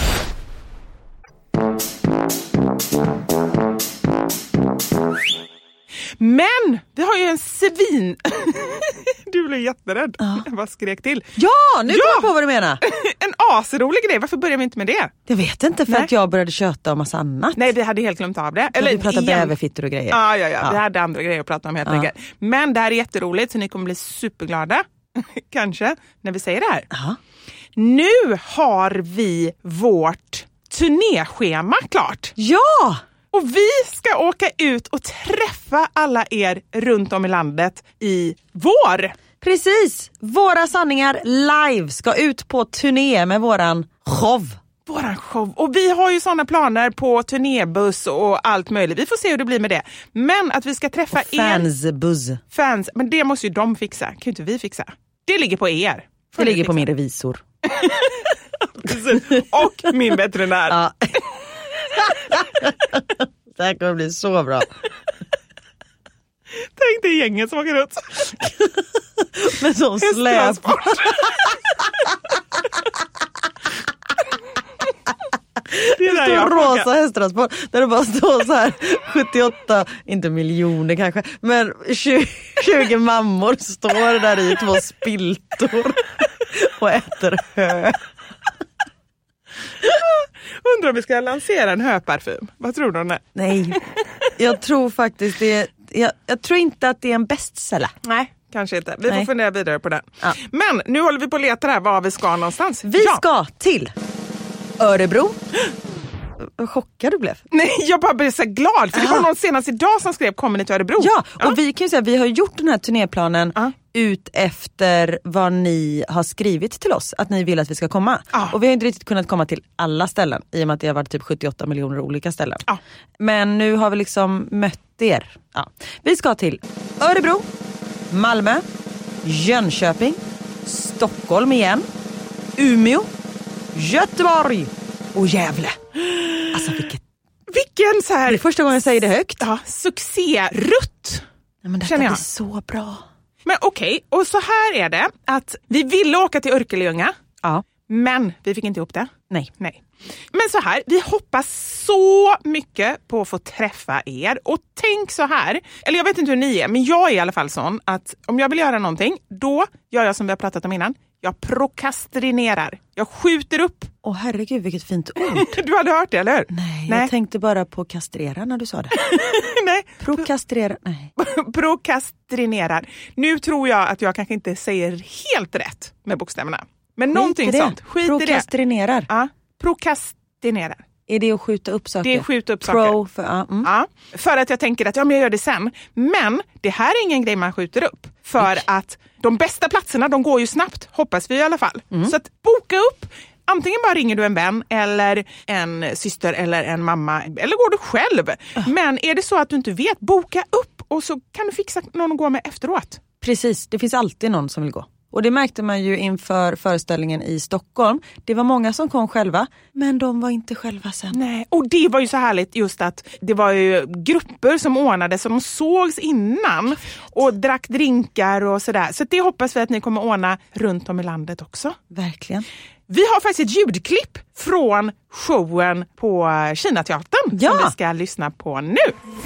Men vi har ju en svin. Du blev jätterädd. Jag bara skrek till. Ja, nu kommer jag på vad du menar. En asrolig grej. Varför börjar vi inte med det? Jag vet inte, för att jag började köta om massa annat. Nej, vi hade helt glömt av det. Eller vi pratade bäverfittor och grejer. Ja. Vi hade andra grejer att prata om helt enkelt. Men det här är jätteroligt, så ni kommer bli superglada. Kanske, när vi säger det här. Nu har vi vårt turnéschema klart. Ja! Och vi ska åka ut och träffa alla er runt om i landet i vår. Precis, våra sanningar live ska ut på turné med våran show. Våran show. Och vi har ju sådana planer på turnébuss och allt möjligt. Vi får se hur det blir med det. Men att vi ska träffa fansbuss. Fans. Men det måste ju de fixa. Kan ju inte vi fixa. Det ligger på er. Det ligger på min revisor. Och min veterinär. Ja. Det här kommer bli så bra. Tänk dig gänget som åker ut. Med sån släp. Det är där jag rosa hästtransport där det bara står så här 78, inte miljoner kanske, men 20 mammor står där i 2 spiltor och äter hö. Undrar om vi ska lansera en höparfym. Vad tror du om det? Nej, jag tror faktiskt jag tror inte att det är en bestseller. Nej, kanske inte. Vi får fundera vidare på den. Ja. Men nu håller vi på att leta här var vi ska någonstans. Vi ska till Örebro. Vad chockad du blev. Nej, jag bara blev så glad. För det var någon senast idag som skrev kommer ni till Örebro. Ja, och vi kan ju säga vi har gjort den här turnéplanen ut efter vad ni har skrivit till oss. Att ni vill att vi ska komma. Och vi har inte riktigt kunnat komma till alla ställen. I och med att det har varit typ 78 miljoner olika ställen. Men nu har vi liksom mött er. Vi ska till Örebro, Malmö, Jönköping, Stockholm igen, Umeå, Göteborg och Gävle. Alltså vilken så här... Det är första gången jag säger det högt. Ja, succérutt. Ja, men detta är så bra. Men okej, och så här är det att vi ville åka till Örkelljunga. Ja. Men vi fick inte ihop det. Nej. Men så här, vi hoppas så mycket på att få träffa er. Och tänk så här, eller jag vet inte hur ni är, men jag är i alla fall sån att om jag vill göra någonting, då gör jag som vi har pratat om innan. Jag prokrastinerar. Jag skjuter upp. Åh herregud, vilket fint ord. Du hade hört det, eller hur? Nej, jag tänkte bara på kastrera när du sa det. Nej. Prokastrera, nej. Prokrastinerar. Nu tror jag att jag kanske inte säger helt rätt med bokstäverna. Men någonting sånt. Skit i det. Prokrastinerar. Ja, prokrastinerar. Är det att skjuta upp saker? Det är skjuta upp saker. För att jag tänker att jag gör det sen. Men det här är ingen grej man skjuter upp. För att de bästa platserna, de går ju snabbt. Hoppas vi i alla fall. Så att boka upp. Antingen bara ringer du en vän eller en syster eller en mamma. Eller går du själv. Men är det så att du inte vet, boka upp. Och så kan du fixa någon att gå med efteråt. Precis, det finns alltid någon som vill gå. Och det märkte man ju inför föreställningen i Stockholm. Det var många som kom själva, men de var inte själva sen. Nej, och det var ju så härligt just att det var ju grupper som ordnade så de sågs innan och drack drinkar och sådär. Så det hoppas vi att ni kommer ordna runt om i landet också. Verkligen. Vi har faktiskt ett ljudklipp från showen på Kinateatern som vi ska lyssna på nu.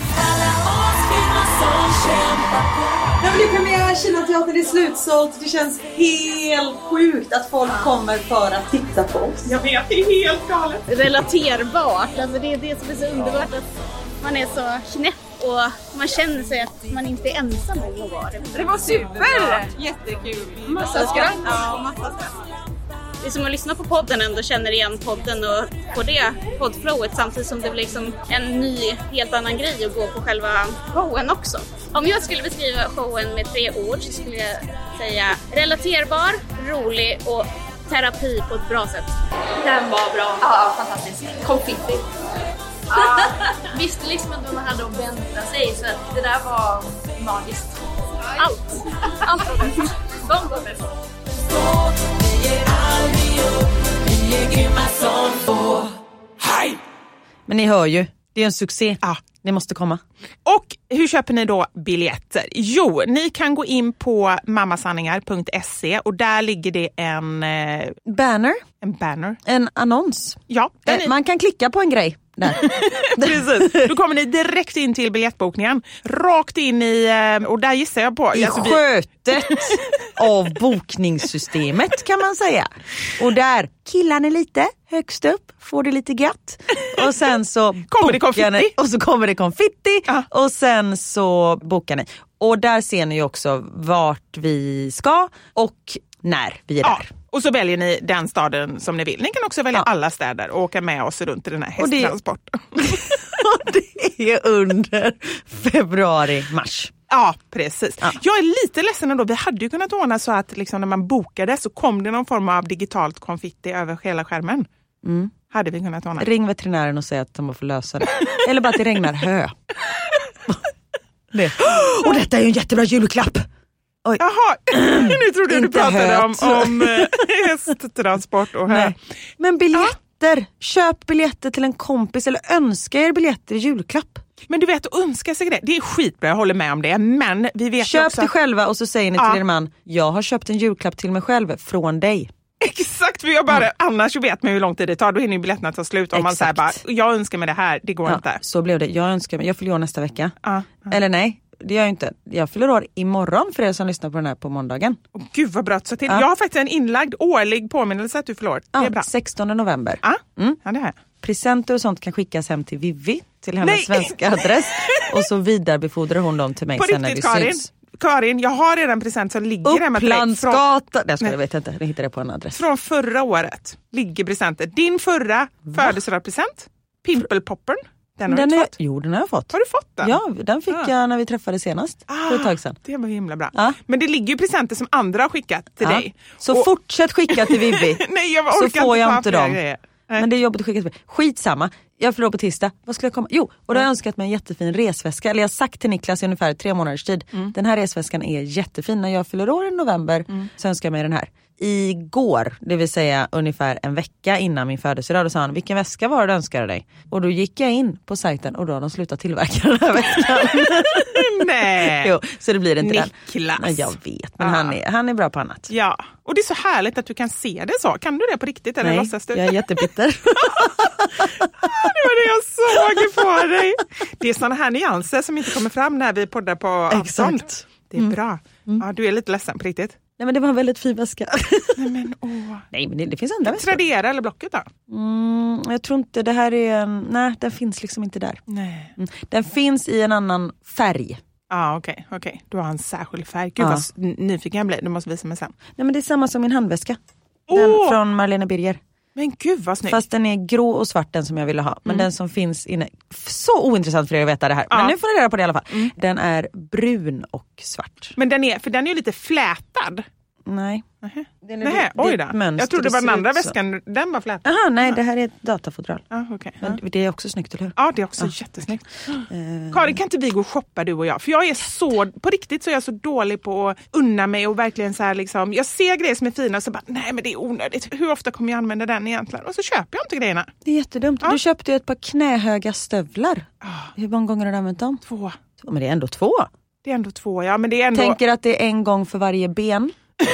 Jag vill premiera Kinateatern är slutsålt. Det känns helt sjukt att folk kommer för att titta på oss. Jag vet, det är helt galet. Relaterbart. Alltså det är det som är så underbart att man är så knäpp och man känner sig att man inte är ensam om att vara det. Det var super! Jättekul. Massa skratt. Ja, massa skratt. Det är som att lyssna på podden ändå känner igen podden och på det poddflowet samtidigt som det blir liksom en ny, helt annan grej att gå på själva showen också. Om jag skulle beskriva showen med 3 ord så skulle jag säga relaterbar, rolig och terapi på ett bra sätt. Den var bra. Ja, fantastisk. Konfetti. Visste liksom att man hade att vänta sig så att det där var magiskt. Allt var bäst. De var bäst. Men ni hör ju, det är en succé. Ni måste komma. Och hur köper ni då biljetter? Jo, ni kan gå in på mammasanningar.se och där ligger det en banner. En annons. Ja. Man kan klicka på en grej. Där. Precis. Då kommer ni direkt in till biljettbokningen. Rakt in i, och där gissar jag på. I skötet av bokningssystemet kan man säga. Och där killar ni lite högst upp, får det lite gött. Och sen så kommer det konfitti. Och så kommer det konfitti. Och sen så bokar ni. Och där ser ni också vart vi ska och när vi är där. Och så väljer ni den staden som ni vill. Ni kan också välja alla städer och åka med oss runt i den här hästtransporten. Och det är under februari-mars. Ja, precis. Ja. Jag är lite ledsen ändå. Vi hade ju kunnat ordna så att liksom, när man bokade så kom det någon form av digitalt konfitti över hela skärmen. hade vi kunnat ordna. Ring veterinären och säg att de får lösa det. Eller bara att det regnar hö. Det. Och detta är ju en jättebra julklapp. Oj. Jaha, nu trodde jag du pratade om hästtransport och hö. Nej. Men biljetter, köp biljetter till en kompis eller önska er biljetter i julklapp. Men du vet, att önska sig det är skitbra, jag håller med om det. Men vi vet köp också det själva och så säger ni till er man, jag har köpt en julklapp till mig själv från dig. Exakt, för jag bara, annars vet man hur lång tid det tar. Då hinner ju biljetterna ta slut. Om man säger bara, jag önskar mig det här, det går inte. Så blev det, jag fyller år nästa vecka. Eller nej, det gör jag inte. Jag fyller år imorgon för er som lyssnar på den här på måndagen. Gud vad bra, så till. Jag har faktiskt en inlagd årlig påminnelse att du fyller år. Det är bra. 16 november. Ja, det här. Presenter och sånt kan skickas hem till Vivi, till hennes svenska adress. Och så vidarebefordrar hon dem till mig på sen riktigt, när det syns. Karin, jag har redan present som ligger hemma till dig. Upplandsgatan. Jag vet inte, jag hittade på en adress. Från förra året ligger presenter. Din förra födelsedagspresent, Pimpelpoppern. Den har du fått? Jo, den har jag fått. Har du fått den? Ja, den fick jag när vi träffades senast. För ett tag sedan. Det var himla bra. Men det ligger ju presenter som andra har skickat till dig. Så fortsätt skicka till Vivi. Nej, jag orkar så får jag inte dem. Grejer. Men det är jobbigt att skicka till mig. Skitsamma. Jag förlorar på tisdag. Vad skulle jag komma? Jo, och då har jag önskat mig en jättefin resväska. Eller jag har sagt till Niklas i ungefär 3 månaders tid. Den här resväskan är jättefin. När jag fyller år i november så önskar jag mig den här. Igår, det vill säga ungefär en vecka innan min födelsedag, då sa han, vilken väska var det du önskade dig? Och då gick jag in på sajten och då har de slutat tillverka den här väskan. Nej. Jo, så det blir inte Niklas. den. Jag vet, men han är bra på annat. Ja, och det är så härligt att du kan se det så. Kan du det på riktigt eller låtsas du? Jag är jättebitter. Det var det jag såg på dig. Det är såna här nyanser som inte kommer fram när vi poddar på avstånd. Exakt. Det är bra. Ja, du är lite ledsen på riktigt. Nej, men det var en väldigt fin väska. Nej, men det finns andra väskor. Tradera eller Blocket då? Jag tror inte det här är nej, den finns liksom inte där. Nej. Den finns i en annan färg. Okej. Du har en särskild färg. Gud vad nyfiken jag blir. Du måste visa mig sen. Nej, men det är samma som min handväska. Den från Marlene Birger. Men gud vad snyggt. Fast den är grå och svart, den som jag ville ha. Men den som finns inne, så ointressant för er att veta det här. Men nu får ni reda på det i alla fall. Den är brun och svart. Men den är ju lite flätad. Nej. Nej, oj då. Jag trodde det var den andra väskan, den var flätad. Aha, nej, det här är ett datafodral. Okay. Men det är också snyggt, eller hur? Ja, det är också jättesnyggt. Karin, kan inte vi gå och shoppa du och jag? För jag är så, på riktigt så är jag så dålig på att unna mig och verkligen så här liksom, jag ser grejer som är fina och så bara, nej men det är onödigt. Hur ofta kommer jag använda den egentligen? Och så köper jag inte grejerna. Det är jättedumt. Du köpte ju ett par knähöga stövlar. Hur många gånger har du använt dem? 2. Men det är ändå 2. Det är ändå 2, ja. Men det är ändå... Tänker att det är en gång för varje ben.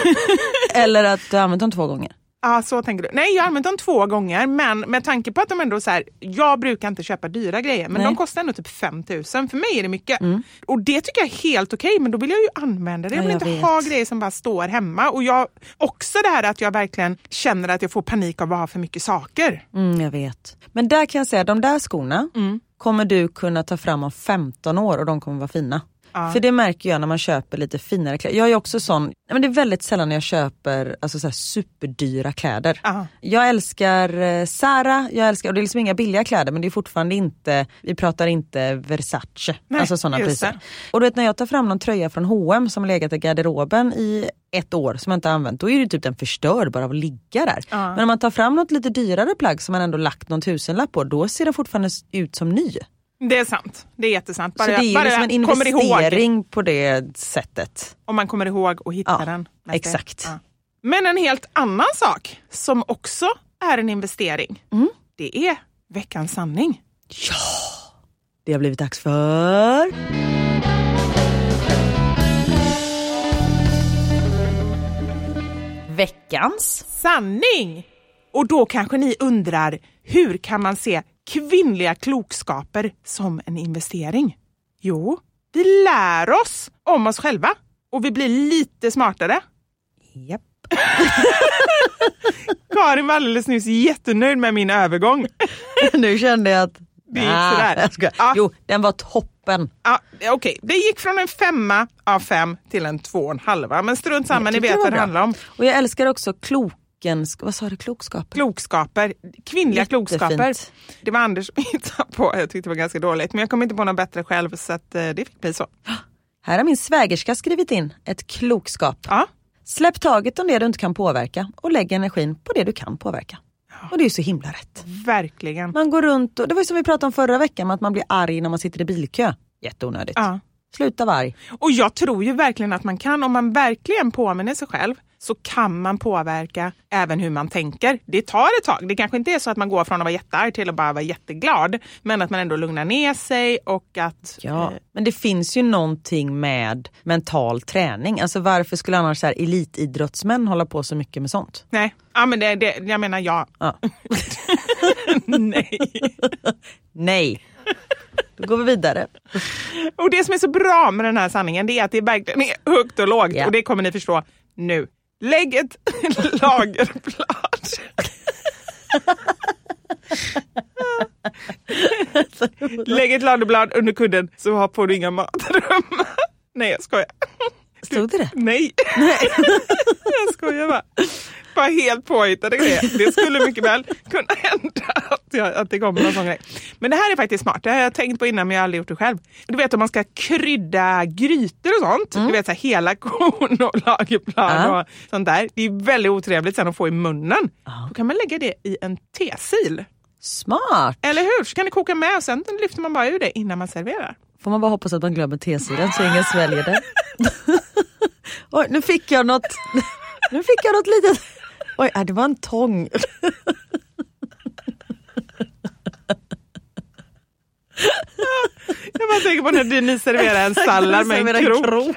Eller att du har använt dem 2 gånger. Ja, så tänker du. Nej, jag har använt dem 2 gånger. Men med tanke på att de ändå så här, jag brukar inte köpa dyra grejer. Men de kostar ändå typ 5 000. För mig är det mycket. Och det tycker jag är helt okej. Men då vill jag ju använda det. Jag vill inte ha grejer som bara står hemma. Och jag också det här att jag verkligen känner att jag får panik av att ha för mycket saker. Jag vet. Men där kan jag säga, de där skorna kommer du kunna ta fram om 15 år och de kommer vara fina. För det märker jag när man köper lite finare kläder. Jag är också sån, men det är väldigt sällan när jag köper alltså så här superdyra kläder. Jag älskar Zara, och det är liksom inga billiga kläder, men det är fortfarande inte, vi pratar inte Versace. Nej, alltså sådana priser. Det. Och du vet, när jag tar fram någon tröja från H&M som legat i garderoben i 1 år som jag inte har använt, då är det typ den förstörd bara av att ligga där. Men om man tar fram något lite dyrare plagg som man ändå lagt någon tusenlapp på, då ser det fortfarande ut som ny. Det är sant, det är jättesant. Så det är ju liksom en investering på det sättet. Om man kommer ihåg och hittar den. Exakt. Ja. Men en helt annan sak som också är en investering, det är veckans sanning. Ja, det har blivit dags för... veckans sanning! Och då kanske ni undrar, hur kan man se kvinnliga klokskaper som en investering? Jo, vi lär oss om oss själva och vi blir lite smartare. Japp. Karin var alldeles nyss jättenöjd med min övergång. Nu kände jag att det gick sådär. Jo, den var toppen. Okej. Det gick från en 5 av 5 till en 2,5. Men strunt samma, ni vet vad det handlar om. Och jag älskar också vad sa du? Klokskaper? Klokskaper. Kvinnliga klokskaper. Det var Anders som hittade på. Jag tyckte det var ganska dåligt. Men jag kom inte på något bättre själv, så att det fick bli så. Här har min svägerska skrivit in ett klokskap. Släpp taget om det du inte kan påverka och lägg energin på det du kan påverka. Och det är så himla rätt. Verkligen. Man går runt och det var som vi pratade om förra veckan med att man blir arg när man sitter i bilkö. Jätteonödigt. Ja. Sluta vara arg. Och jag tror ju verkligen att man kan, om man verkligen påminner sig själv, så kan man påverka även hur man tänker. Det tar ett tag. Det kanske inte är så att man går från att vara jättearg till att bara vara jätteglad. Men att man ändå lugnar ner sig och att... Ja, men det finns ju någonting med mental träning. Alltså varför skulle annars så här elitidrottsmän hålla på så mycket med sånt? Nej, ja, men jag menar ja. Nej. Nej. Då går vi vidare. Och det som är så bra med den här sanningen, det är att det verkligen är högt och lågt. Och det kommer ni förstå nu. Lägg ett lagerblad. Lägg ett lagerblad under kudden så får du inga matrum. Nej, jag skojar. Stod det? Nej. Jag skojar bara. Bara helt påhittade grejer. Det skulle mycket väl kunna hända att det kommer någon sån grej. Men det här är faktiskt smart. Det har jag tänkt på innan men jag har aldrig gjort det själv. Du vet om man ska krydda grytor och sånt. Du vet så här, hela korn och lagerblad och sånt där. Det är väldigt otrevligt sen att få i munnen. Då kan man lägga det i en tesil. Smart. Eller hur? Så kan det koka med och sen lyfter man bara ur det innan man serverar. Får man bara hoppas att man glömmer tesilen så ingen sväljer det. Oj, nu fick jag något litet... Oj, det var en tång. Jag bara tänker på när ni serverar en sallad med en krok.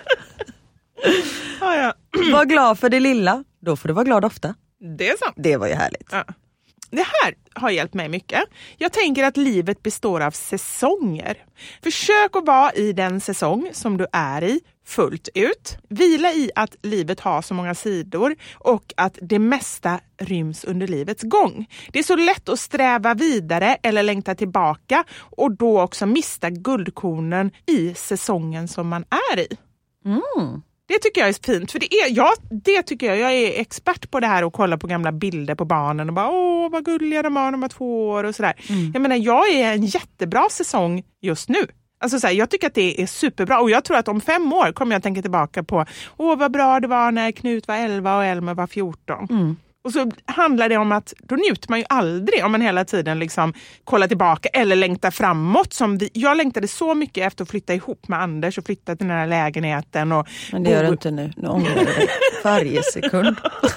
Var glad för det lilla, då får du vara glad ofta. Det är sant. Det var ju härligt. Ja. Det här har hjälpt mig mycket. Jag tänker att livet består av säsonger. Försök att vara i den säsong som du är i fullt ut. Vila i att livet har så många sidor och att det mesta ryms under livets gång. Det är så lätt att sträva vidare eller längta tillbaka och då också mista guldkornen i säsongen som man är i. Det tycker jag är fint, för det tycker jag är expert på det här och kolla på gamla bilder på barnen och bara vad gulliga de var 2 år och sådär. Jag menar, jag är en jättebra säsong just nu. Alltså så här, jag tycker att det är superbra och jag tror att om 5 år kommer jag tänka tillbaka på vad bra det var när Knut var 11 och Elmer var 14. Och så handlar det om att då njuter man ju aldrig om man hela tiden liksom kollar tillbaka eller längtar framåt. Jag längtade så mycket efter att flytta ihop med Anders och flytta till den här lägenheten. Men det gör du inte nu. Nu ångrar du dig varje sekund.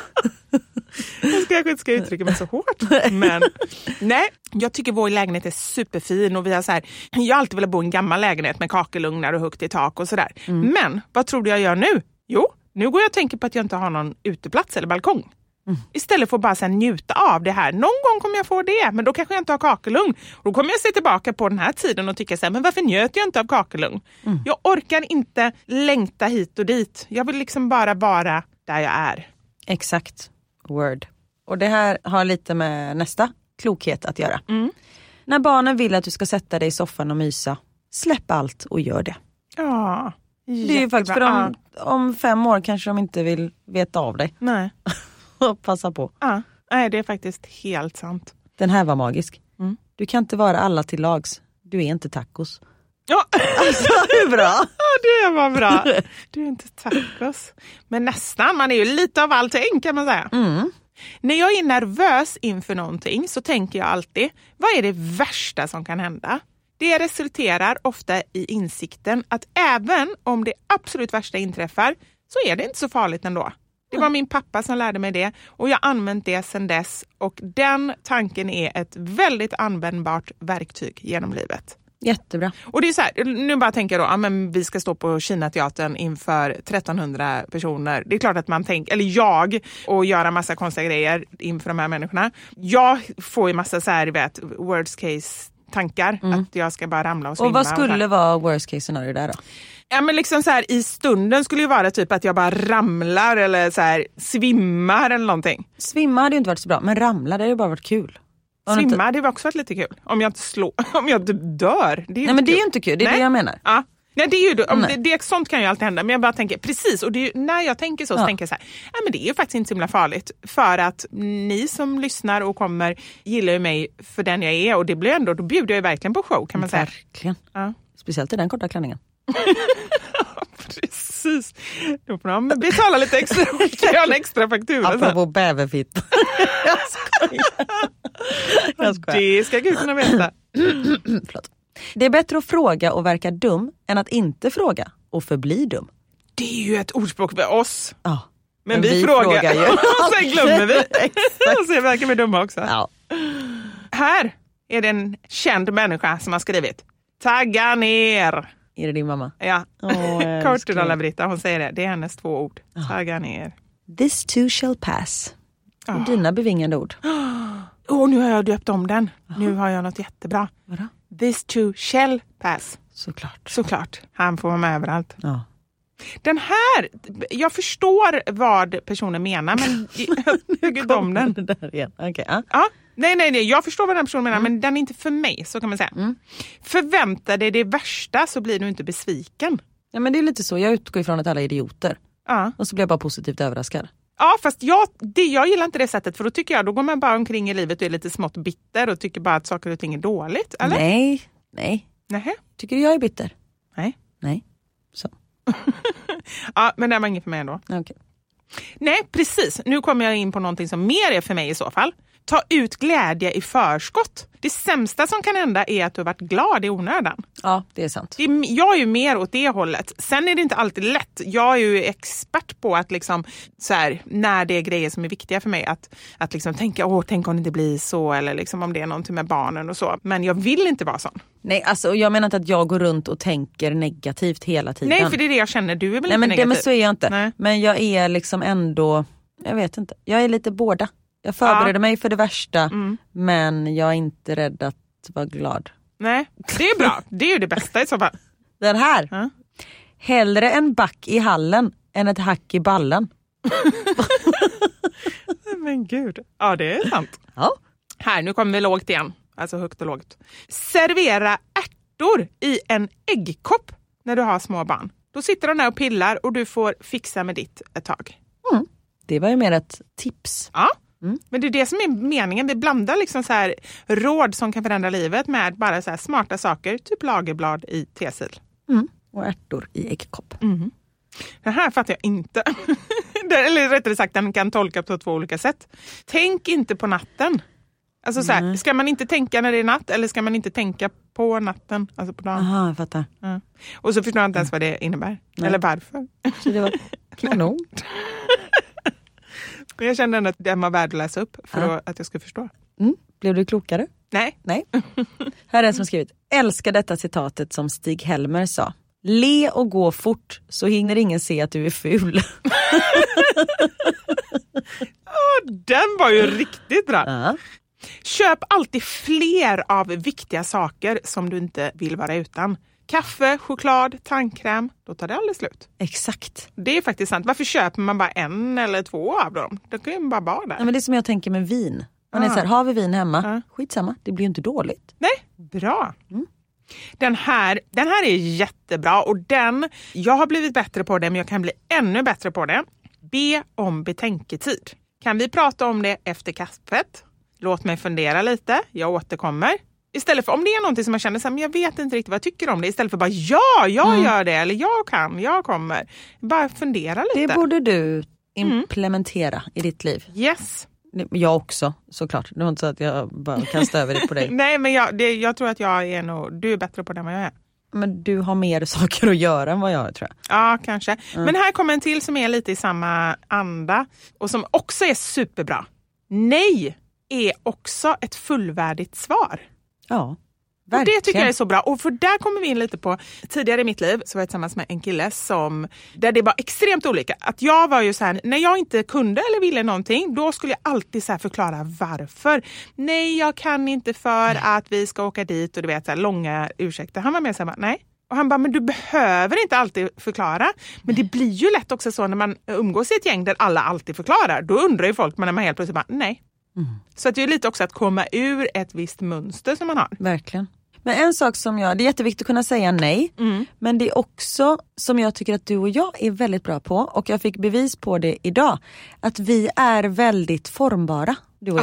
Jag kanske inte ska uttrycka mig så hårt. Men nej, jag tycker vår lägenhet är superfin och vi har så här, jag har alltid velat bo i en gammal lägenhet med kakelugnar och högt i tak och sådär. Men vad tror du jag gör nu? Jo, nu går jag och tänker på att jag inte har någon uteplats eller balkong. Istället för att bara sen njuta av det här. Någon gång kommer jag få det, men då kanske jag inte har kakelugn. Och då kommer jag se tillbaka på den här tiden och tycka så här, men varför njöt jag inte av kakelugn? Jag orkar inte längta hit och dit. Jag vill liksom bara vara där jag är. Exakt. Word. Och det här har lite med nästa klokhet att göra. När barnen vill att du ska sätta dig i soffan och mysa, släpp allt och gör det. Ja, det är ju faktiskt för om 5 år kanske de inte vill veta av dig. Nej. Passa på. Ja, nej, det är faktiskt helt sant. Den här var magisk. Du kan inte vara alla till lags. Du är inte tacos. Ja, alltså, det är bra. Ja, det var bra. Du är inte tacos. Men nästan, man är ju lite av allting kan man säga. När jag är nervös inför någonting så tänker jag alltid, vad är det värsta som kan hända? Det resulterar ofta i insikten att även om det absolut värsta inträffar så är det inte så farligt ändå. Det var min pappa som lärde mig det och jag har använt det sedan dess och den tanken är ett väldigt användbart verktyg genom livet. Jättebra. Och det är så här, nu bara tänker jag då, men vi ska stå på Kinateatern inför 1300 personer. Det är klart att man tänker, eller jag, och göra massa konstiga grejer inför de här människorna. Jag får ju massa så här, vet, worst case tankar, att jag ska bara ramla och svimma. Och vad skulle vara worst case scenario där då? Ja, men liksom så här, i stunden skulle ju vara typ att jag bara ramlar eller så här, svimmar eller någonting. Svimma hade ju inte varit så bra, men ramla det hade ju bara varit kul. Svimma hade också varit lite kul. Om jag inte om jag inte dör. Det är nej, men det är ju inte kul, det är det jag menar. Ja. Nej, det är ju, sånt kan ju alltid hända. Men jag bara tänker, precis, och det är ju, när jag tänker så tänker jag så här, men det är ju faktiskt inte så himla farligt. För att ni som lyssnar och kommer gillar ju mig för den jag är. Och det blir ändå, då bjuder jag ju verkligen på show kan man säga. Verkligen. Ja. Speciellt i den korta klänningen. Precis. Precis. Då får de betala lite extra. Kan jag ha en extra faktura? Apropå bäverfitt. Jag skojar. Det ska Gud kunna veta. Förlåt. Det är bättre att fråga och verka dum än att inte fråga och förbli dum. Det är ju ett ordspråk för oss. Ja. Men vi frågar ju. Och sen glömmer vi. Och sen verkar vi dumma också. Ja. Här är det en känd människa som har skrivit: tagga ner. Är det din mamma? Ja. Kortedala-Britta, hon säger det. Det är hennes 2 ord. Tagga ner. This too shall pass. Dina bevingande ord. Nu har jag döpt om den. Nu har jag något jättebra. Vadå? This too shall pass. Såklart. Han får vara med överallt. Ja. Den här, jag förstår vad personen menar, men jag tycker om den. Okay, Nej, jag förstår vad den personen menar, men den är inte för mig, så kan man säga. Förvänta dig det värsta så blir du inte besviken. Ja, men det är lite så. Jag utgår ifrån att alla är idioter. Ja. Och så blir jag bara positivt överraskad. Ja, fast jag gillar inte det sättet, för då tycker jag, då går man bara omkring i livet och är lite smått bitter och tycker bara att saker och ting är dåligt, eller? Nej. Nähä. Tycker du jag är bitter? Nej. Så. Ja, men det var inget för mig ändå. Okay. Nej, precis. Nu kommer jag in på någonting som mer är för mig i så fall. Ta ut glädje i förskott. Det sämsta som kan hända är att du har varit glad i onödan. Ja, det är sant. Jag är ju mer åt det hållet. Sen är det inte alltid lätt. Jag är ju expert på att liksom, så här, när det är grejer som är viktiga för mig, att liksom tänka, tänk om det inte blir så, eller liksom om det är någonting med barnen och så. Men jag vill inte vara sån. Nej, alltså jag menar inte att jag går runt och tänker negativt hela tiden. Nej, för det är det jag känner. Du är väl inte negativ? Men så är jag inte. Nej. Men jag är liksom ändå, jag vet inte. Jag är lite båda. Jag förbereder mig för det värsta, men jag är inte rädd att vara glad. Nej, det är bra. Det är ju det bästa i så fall. Den här. Hellre en back i hallen än ett hack i ballen. Men gud. Ja, det är sant. Ja. Här, nu kommer vi lågt igen. Alltså högt och lågt. Servera ärtor i en äggkopp när du har små barn. Då sitter de där och pillar och du får fixa med ditt ett tag. Det var ju mer ett tips. Ja. Men det är det som är meningen. Vi blandar liksom så här råd som kan förändra livet med bara så här smarta saker, typ lagerblad i tesil. Och ärtor i äggkopp. Den här fattar jag inte. Eller rättare sagt, den kan tolka på 2 olika sätt. Tänk inte på natten. Alltså så här, ska man inte tänka när det är natt, eller ska man inte tänka på natten, alltså på dagen? Aha, jag fattar. Ja. Och så förstår jag inte ens vad det innebär. Nej. Eller varför. Så det var kanon. Men jag kände ändå att den var värd att läsa upp för att jag skulle förstå. Blev du klokare? Nej. Här är en som skrivit: älskar detta citatet som Stig Helmer sa. Le och gå fort så hinner ingen se att du är ful. Den var ju riktigt bra. Köp alltid fler av viktiga saker som du inte vill vara utan. Kaffe, choklad, tandkräm, då tar det aldrig slut. Exakt. Det är faktiskt sant. Varför köper man bara 1 eller 2 av dem? Det kan ju bara vara där. Ja, men det är som jag tänker med vin. Man är så här, har vi vin hemma? Skitsamma, det blir ju inte dåligt. Nej, bra. Den här är jättebra, och jag har blivit bättre på det, men jag kan bli ännu bättre på det. Be om betänketid. Kan vi prata om det efter kaffet? Låt mig fundera lite, jag återkommer. Istället för om det är någonting som man känner så här, men jag vet inte riktigt vad jag tycker om det. Istället för bara, jag gör det, eller jag kommer. Bara fundera lite. Det borde du implementera i ditt liv. Yes. Jag också, såklart. Det var inte så att jag bara kastar över det på dig. Nej, men jag tror att du är bättre på det än vad jag är. Men du har mer saker att göra än vad jag är, tror jag. Ja, kanske. Men här kommer en till som är lite i samma anda. Och som också är superbra. Nej är också ett fullvärdigt svar. Ja. Och det tycker jag är så bra. Och för där kommer vi in lite på, tidigare i mitt liv så var jag tillsammans med en kille där det var extremt olika. Att jag var ju så här, när jag inte kunde eller ville någonting, då skulle jag alltid så här förklara varför. Nej, jag kan inte för att vi ska åka dit, och du vet så här långa ursäkter. Han var med så här, nej. Och han bara, men du behöver inte alltid förklara. Men det blir ju lätt också så när man umgås i ett gäng där alla alltid förklarar. Då undrar ju folk, men när man helt plötsligt bara, nej. Så att det är lite också att komma ur ett visst mönster som man har. Verkligen. Men en sak som det är jätteviktigt att kunna säga nej. Men det är också som jag tycker att du och jag är väldigt bra på. Och jag fick bevis på det idag. Att vi är väldigt formbara, du och jag.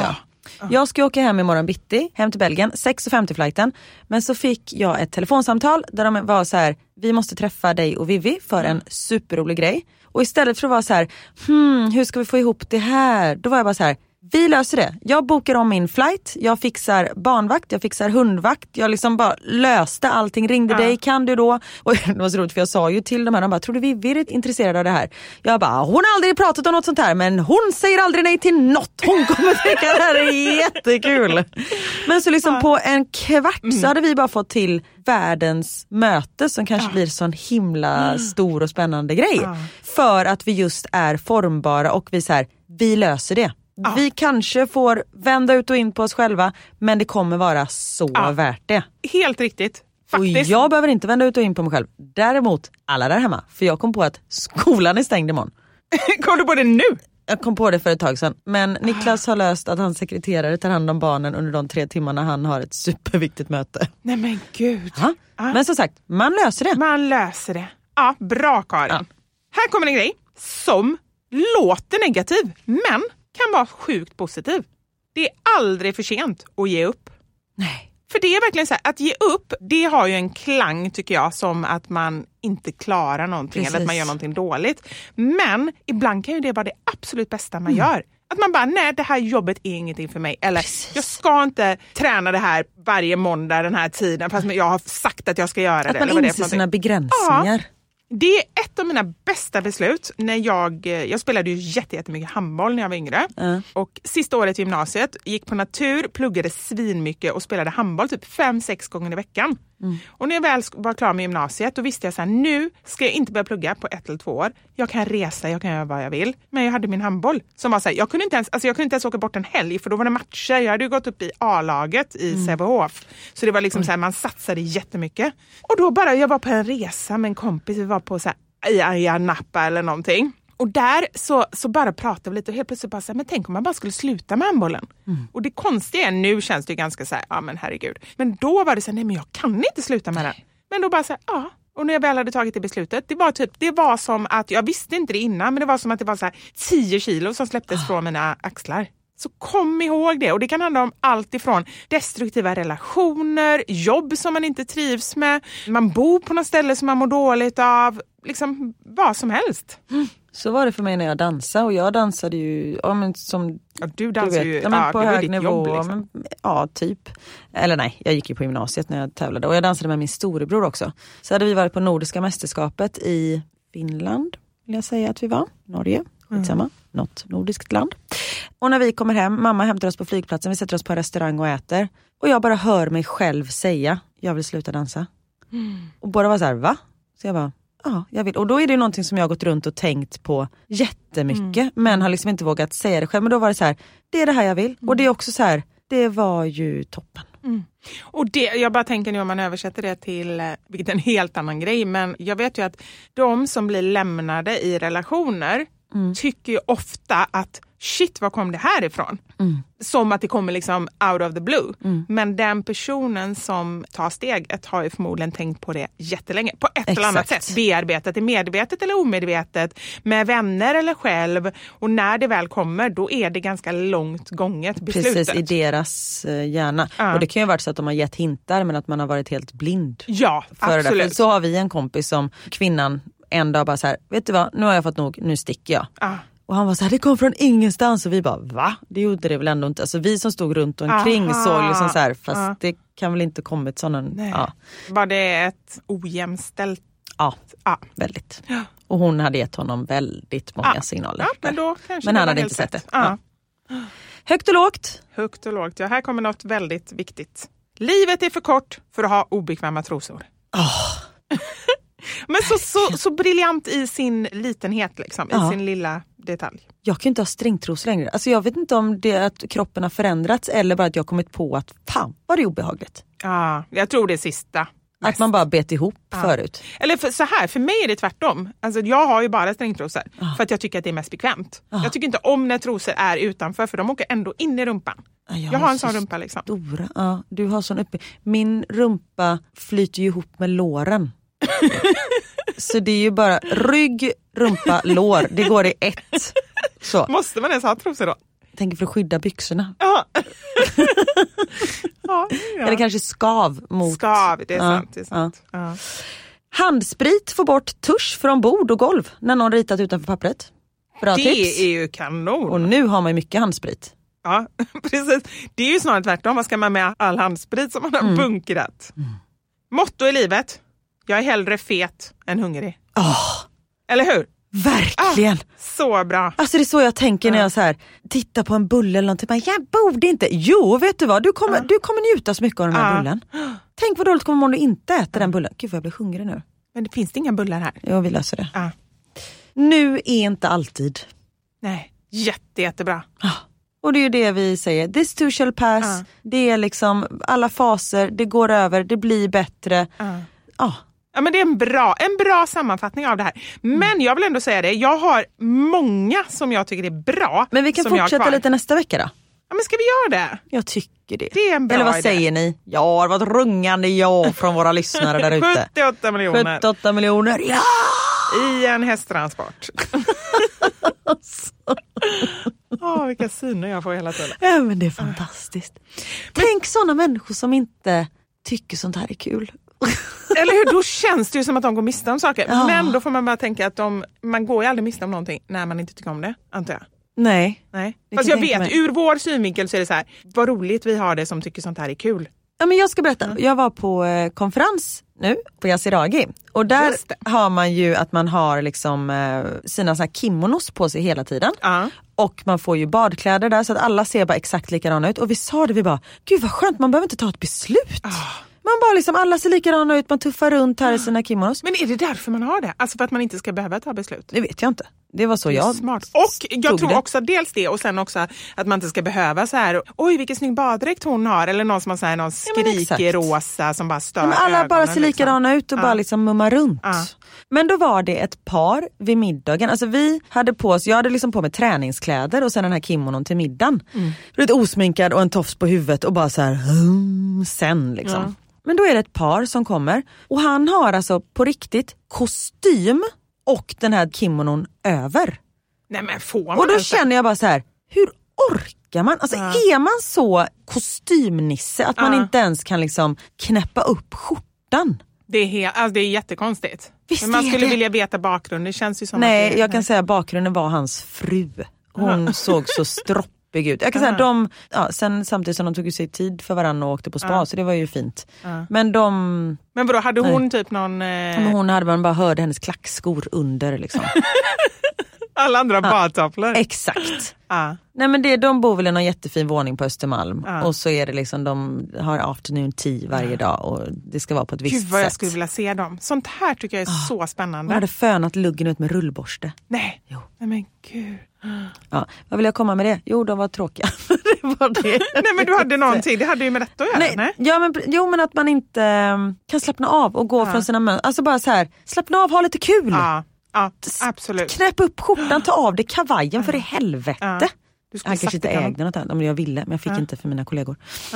Jag ska åka hem imorgon bitti, hem till Belgien, 6:50 flighten. Men så fick jag ett telefonsamtal där de var så här: vi måste träffa dig och Vivi för en superrolig grej. Och istället för att vara så här, hur ska vi få ihop det här? Då var jag bara så här, vi löser det. Jag bokar om min flight, jag fixar barnvakt, jag fixar hundvakt. Jag liksom bara löste allting, ringde dig, kan du då? Och det var så roligt för jag sa ju till de här, de bara, tror du vi är intresserade av det här? Jag bara, hon har aldrig pratat om något sånt här, men hon säger aldrig nej till något. Hon kommer tycka det här är jättekul. Men så liksom på en kvart så hade vi bara fått till världens möte som kanske blir sån himla stor och spännande grej. För att vi just är formbara och vi så här, vi löser det. Vi kanske får vända ut och in på oss själva, men det kommer vara så värt det. Helt riktigt. Faktiskt. Och jag behöver inte vända ut och in på mig själv. Däremot alla där hemma. För jag kom på att skolan är stängd imorgon. Kom du på det nu? Jag kom på det för ett tag sedan. Men Niklas har löst att hans sekreterare tar hand om barnen under de 3 timmarna han har ett superviktigt möte. Nej men gud. Men som sagt, man löser det. Man löser det. Ja, bra Karin. Här kommer en grej som låter negativ, men kan vara sjukt positiv. Det är aldrig för sent att ge upp. Nej. För det är verkligen så här, att ge upp, det har ju en klang tycker jag som att man inte klarar någonting. Precis. Eller att man gör någonting dåligt. Men ibland kan ju det vara det absolut bästa man gör. Att man bara, nej det här jobbet är ingenting för mig. Eller jag ska inte träna det här varje måndag den här tiden fast jag har sagt att jag ska göra det. Att man inser sina begränsningar. Det är ett av mina bästa beslut när jag spelade ju jättemycket handboll när jag var yngre. Och sista året i gymnasiet gick på natur, pluggade svinmycket och spelade handboll typ 5-6 gånger i veckan. Och när jag väl var klar med gymnasiet då visste jag så här, nu ska jag inte börja plugga på 1 eller 2 år. Jag kan resa, jag kan göra vad jag vill. Men jag hade min handboll som var så här, jag kunde inte ens åka bort en helg för då var det matcher. Jag hade ju gått upp i A-laget i Sävehof. Så det var liksom så här, man satsade jättemycket. Och då bara, jag var på en resa med en kompis, vi var på så här, i Ayia Napa eller någonting. Och där så bara pratade vi lite och helt plötsligt bara så här, men tänk om man bara skulle sluta med handbollen. Och det konstiga är, nu känns det ju ganska så här, ja men herregud. Men då var det så här, nej men jag kan inte sluta med den. Men då bara så här, och när jag väl hade tagit det beslutet, det var som att, jag visste inte det innan, men det var som att det var så här 10 kilo som släpptes från mina axlar. Så kom ihåg det. Och det kan handla om allt ifrån destruktiva relationer, jobb som man inte trivs med, man bor på något ställe som man mår dåligt av, liksom vad som helst. Så var det för mig när jag dansade. Och jag dansade ju, som du dansade ju på hög nivå. Jobb, liksom. Typ. Eller nej, jag gick ju på gymnasiet när jag tävlade. Och jag dansade med min storebror också. Så hade vi varit på Nordiska mästerskapet i Finland, vill jag säga att vi var. Norge, skitsamma. Något nordiskt land. Och när vi kommer hem, mamma hämtar oss på flygplatsen, vi sätter oss på en restaurang och äter. Och jag bara hör mig själv säga, jag vill sluta dansa. Och båda var så här, va? Så jag bara, ja, jag vill. Och då är det någonting som jag har gått runt och tänkt på jättemycket. Men har liksom inte vågat säga det själv. Men då var det så här, det är det här jag vill. Och det är också så här, det var ju toppen. Och det, jag bara tänker nu om man översätter det till, vilket är en helt annan grej. Men jag vet ju att de som blir lämnade i relationer tycker ju ofta att shit, var kom det här ifrån? Som att det kommer liksom out of the blue. Men den personen som tar steget har ju förmodligen tänkt på det jättelänge. På ett eller annat sätt. Bearbetat det medvetet eller omedvetet. Med vänner eller själv. Och när det väl kommer, då är det ganska långt gånget beslutet. Precis, i deras hjärna. Och det kan ju vara så att de har gett hintar men att man har varit helt blind. Ja, för absolut. Det. Så har vi en kompis som kvinnan en dag bara så här, vet du vad, nu har jag fått nog, nu sticker jag. Och han var så här, det kom från ingenstans. Och vi bara, va? Det gjorde det väl ändå inte. Alltså vi som stod runt omkring såg liksom så här, fast det kan väl inte kommit sån. Var det ett ojämställt? Ja, väldigt. Och hon hade gett honom väldigt många signaler. Men då kanske men han hade inte sett det. Högt och lågt. Högt och lågt. Ja, här kommer något väldigt viktigt. Livet är för kort för att ha obekväma trosor. Men så briljant i sin litenhet liksom, i sin lilla detalj. Jag kan inte ha stringtrosor längre. Alltså jag vet inte om det är att kroppen har förändrats eller bara att jag har kommit på att fan, var det obehagligt. Ja, jag tror det är sista. Att man bara bet ihop förut. Eller så här, för mig är det tvärtom. Alltså jag har ju bara stringtrosor för att jag tycker att det är mest bekvämt. Jag tycker inte om när trosor är utanför för de åker ändå in i rumpan. Jag har en sån rumpa liksom. Stora. Du har sån uppe. Min rumpa flyter ju ihop med låren. Så det är ju bara rygg, rumpa, lår. Det går i ett. Så. Måste man ens ha trosor då? tänker för att skydda byxorna. Ja. Ja. Eller kanske skav mot... Skav, det är sant. Det är sant. Ja. Ja. Handsprit får bort tusch från bord och golv när någon ritat utanför pappret. Bra Det tips. är ju kanon. Och nu har man ju mycket handsprit. Ja, precis. Det är ju snarare tvärtom. Vad ska man med all handsprit som man har bunkrat? Motto i livet. Jag är hellre fet än hungrig. Eller hur? Verkligen. Så bra. Alltså det är så jag tänker när jag så här tittar på en bulle eller någonting. Men jag borde inte. Jo, vet du vad? Du kommer njuta så mycket av den här bullen. Tänk vad dåligt kommer om du inte äter den bullen. Gud vad jag blir hungrig nu. Men det finns inga bullar här. Jo, vi löser det. Ja. Nu är inte alltid. Nej, jättebra. Och det är ju det vi säger. This too shall pass. Det är liksom alla faser. Det går över. Det blir bättre. Ja, men det är en bra sammanfattning av det här. Men jag vill ändå säga det. Jag har många som jag tycker är bra. Men vi kan fortsätta lite nästa vecka då. Ja, men ska vi göra det? Jag tycker det. Det är en bra Eller vad idé. säger ni? Ja, det var ett rungande ja från våra lyssnare där ute. 78 miljoner. 78 miljoner, ja! I en hästtransport. Vilka syner jag får hela tiden. Ja, men det är fantastiskt. Tänk sådana människor som inte tycker sånt här är kul. Eller hur, då känns det ju som att de går miste om saker. Men då får man bara tänka att man går ju aldrig miste om någonting när man inte tycker om det, antar jag. Nej. Fast jag vet, ur vår synvinkel så är det så här, vad roligt vi har det som tycker sånt här är kul. Ja, men jag ska berätta. Jag var på konferens nu på Yasiragi. Och där har man ju att man har liksom sina såna här kimonos på sig hela tiden. Och man får ju badkläder där så att alla ser bara exakt likadana ut. Och vi sa det, vi bara, gud vad skönt, man behöver inte ta ett beslut. Man bara liksom, alla ser likadana ut, man tuffar runt här i sina kimonos. Men är det därför man har det? Alltså för att man inte ska behöva ta beslut? Det vet jag inte. Det var så jag smart. Och jag tror också dels det, och sen också att man inte ska behöva så här, oj vilken snygg baddräkt hon har, eller någon som har så här, någon skrikig rosa som bara stör ögonen. Alla bara ser likadana ut och bara liksom mummar runt. Men då var det ett par vid middagen. Alltså vi hade på oss, jag hade liksom på mig träningskläder och sen den här kimonon till middagen. Lite osminkad och en tofs på huvudet och bara så här sen liksom. Men då är det ett par som kommer och han har alltså på riktigt kostym och den här kimonon över. Nej, men får man och då känner jag bara så här, hur orkar man? Alltså är man så kostymnisse att man inte ens kan liksom knäppa upp skjortan? Det är jättekonstigt. Visst, men man skulle vilja veta bakgrunden. Det känns ju som Nej, jag kan säga bakgrunden var hans fru. Hon såg så stroppig ut. Jag kan säga sen samtidigt som de tog sig tid för varandra och åkte på spa, så det var ju fint. Men Men vadå, hade hon typ någon... Men hon hade, man bara hörde hennes klackskor under liksom. Alla andra badtofflor. Exakt. Nej, men de bor väl i någon jättefin våning på Östermalm. Och så är det liksom, de har afternoon tea varje dag och det ska vara på ett visst sätt. Gud vad jag skulle vilja se dem. Sånt här tycker jag är så spännande. Hon hade fönat luggen ut med rullborste. Nej. Jo. Nej men gud. Ja, vad vill jag komma med det? Jo, de var tråkiga. Det var det. Nej, men du hade någonting. Det hade ju med detta att göra. Nej. Ja, men att man inte kan slappna av och gå från sina män. Alltså bara så här, slappna av, ha lite kul. Ja, absolut. Knäpp upp skjortan, ta av dig kavajen för i helvete. Du han kanske inte ägde något annat, om jag ville, men jag fick inte för mina kollegor.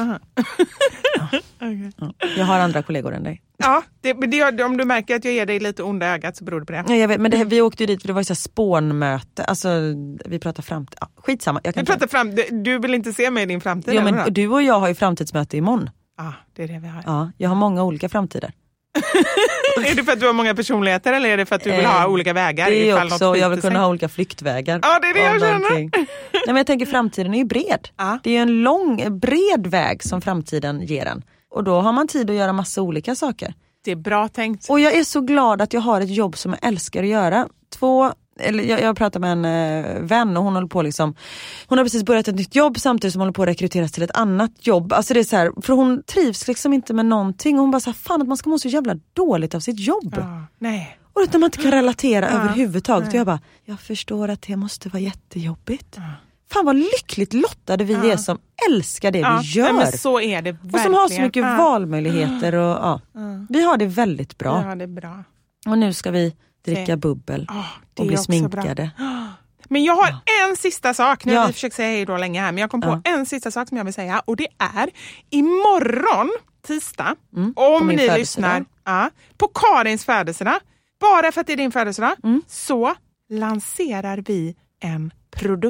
Okay. Jag har andra kollegor än dig. Ja, om du märker att jag ger dig lite onda ögat så beror det på det. Ja, jag vet, men vi åkte ju dit för det var ju så här spånmöte. Alltså, vi pratar framtid. Ja, skitsamma. Du vill inte se mig i din framtid? Ja, men du och jag har ju framtidsmöte imorgon. Ja, det är det vi har. Ja, jag har många olika framtider. Är det för att du har många personligheter eller är det för att du vill ha olika vägar? Det är också, jag vill kunna ha olika flyktvägar. Ja, det är det jag känner. Nej, men jag tänker framtiden är ju bred. Det är ju en bred väg som framtiden ger en. Och då har man tid att göra massa olika saker. Det är bra tänkt. Och jag är så glad att jag har ett jobb som jag älskar att göra. Jag pratar med en vän och hon håller på liksom, hon har precis börjat ett nytt jobb samtidigt som hon håller på att rekryteras till ett annat jobb. Alltså det är så här, för hon trivs liksom inte med någonting och hon bara så här, fan att man ska må så jävla dåligt av sitt jobb. Nej. Och att man inte kan relatera överhuvudtaget. Och jag bara, jag förstår att det måste vara jättejobbigt. Fan vad lyckligt lottade vi är som älskar det vi gör. Ja, men så är det verkligen. Och som har så mycket valmöjligheter och vi har det väldigt bra. Ja, det är bra. Och nu ska vi dricka bubbel och bli sminkade. Men jag har en sista sak. Nu har vi försökt säga hej då länge här. Men jag kom på en sista sak som jag vill säga. Och det är imorgon, tisdag. Om ni lyssnar på Karins födelsedag. Bara för att det är din födelsedag. Så lanserar vi en produkt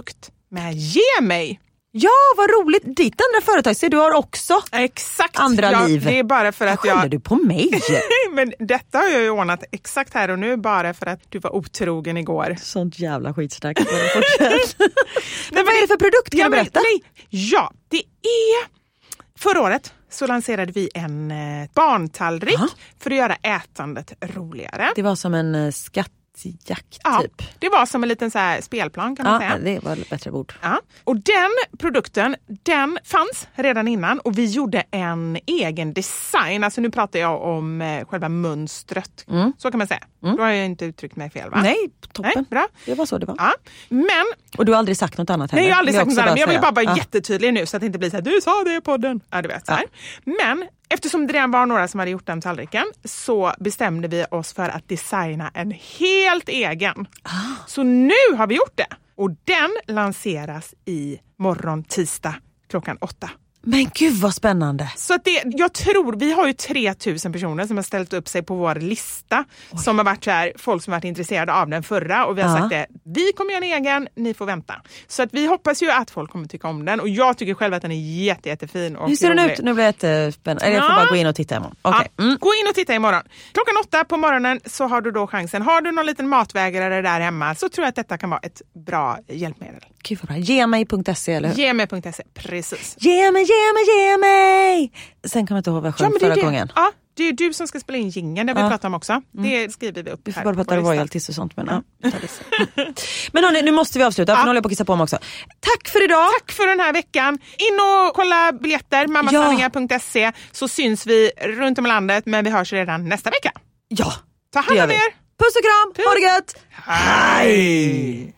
med Ge mig. Ja, vad roligt. Ditt andra företag, så du har också exakt andra liv. Det är bara för att skyller du på mig? Men detta har jag ju ordnat exakt här och nu bara för att du var otrogen igår. Sånt jävla skitsnack. Men vad är det för produkt? Kan jag berätta? Ja, det är... Förra året så lanserade vi en barntallrik för att göra ätandet roligare. Det var som en skattjakt typ. Det var som en liten så här spelplan kan man säga. Det var ett bättre ord. Ja. Och den produkten, den fanns redan innan och vi gjorde en egen design. Alltså nu pratar jag om själva mönstret. Så kan man säga. Då har jag inte uttryckt mig fel, va? Nej, toppen. Nej, bra. Det var så det var. Ja. Men... Och du har aldrig sagt något annat heller? Nej, jag har aldrig sagt något annat. Men jag vill bara vara Ja. jättetydlig nu så att det inte blir så här, du sa det i podden. Ja, du vet så här. Men eftersom det redan var några som hade gjort den tallriken så bestämde vi oss för att designa en helt egen. Så nu har vi gjort det. Och den lanseras i morgon tisdag klockan 8. Men gud vad spännande. Så att jag tror, vi har ju 3000 personer som har ställt upp sig på vår lista. Som har varit så här, folk som har varit intresserade av den förra. Och vi har sagt det, vi kommer göra en egen, ni får vänta. Så att vi hoppas ju att folk kommer tycka om den. Och jag tycker själv att den är jättefin. Och hur ser den ut? Nu blir det jättespännande. Jag får bara gå in och titta imorgon. Okay. Gå in och titta imorgon. Klockan 8 på morgonen så har du då chansen. Har du någon liten matvägrare där hemma så tror jag att detta kan vara ett bra hjälpmedel. Gud vad bra. Gemej.se eller hur? Gemej.se, precis. Ge mig! Sen kan man inte ihåg vad jag sjöng förra gången. Ja, det är du som ska spela in jingeln, det vi pratar om också. Det skriver vi upp. Vi får bara prata royalties och sånt. Men, men hörni, nu måste vi avsluta, för nu håller jag på att kissa på mig också. Tack för idag! Tack för den här veckan. In och kolla biljetter, mammasanningar.se, så syns vi runt om i landet, men vi hörs redan nästa vecka. Ja, ta hand om er! Puss och kram, ha det gött! Hej!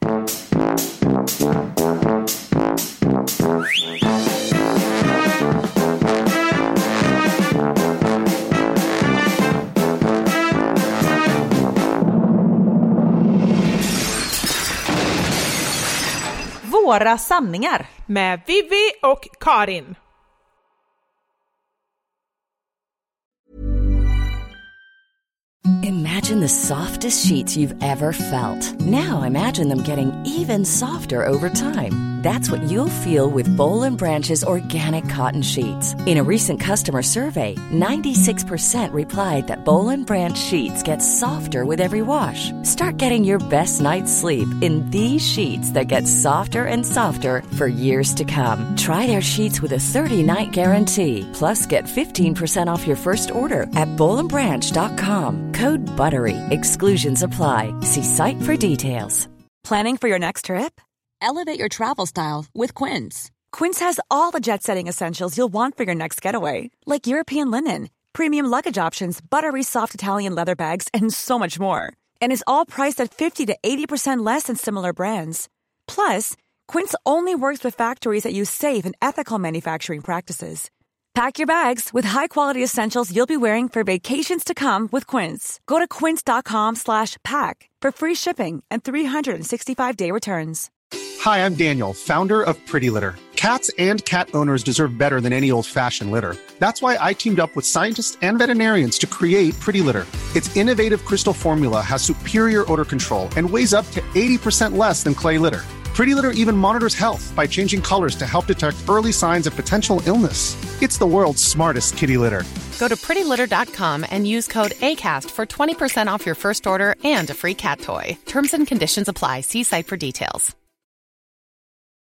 Våra sanningar med Vivi och Karin. Imagine the softest sheets you've ever felt. Now imagine them getting even softer over time. That's what you'll feel with Boll & Branch's organic cotton sheets. In a recent customer survey, 96% replied that Boll & Branch sheets get softer with every wash. Start getting your best night's sleep in these sheets that get softer and softer for years to come. Try their sheets with a 30-night guarantee. Plus, get 15% off your first order at BollandBranch.com. Code BUTTERY. Exclusions apply. See site for details. Planning for your next trip? Elevate your travel style with Quince. Quince has all the jet-setting essentials you'll want for your next getaway, like European linen, premium luggage options, buttery soft Italian leather bags, and so much more. And is all priced at 50 to 80% less than similar brands. Plus, Quince only works with factories that use safe and ethical manufacturing practices. Pack your bags with high-quality essentials you'll be wearing for vacations to come with Quince. Go to quince.com/pack for free shipping and 365-day returns. Hi, I'm Daniel, founder of Pretty Litter. Cats and cat owners deserve better than any old-fashioned litter. That's why I teamed up with scientists and veterinarians to create Pretty Litter. Its innovative crystal formula has superior odor control and weighs up to 80% less than clay litter. Pretty Litter even monitors health by changing colors to help detect early signs of potential illness. It's the world's smartest kitty litter. Go to prettylitter.com and use code ACAST for 20% off your first order and a free cat toy. Terms and conditions apply. See site for details.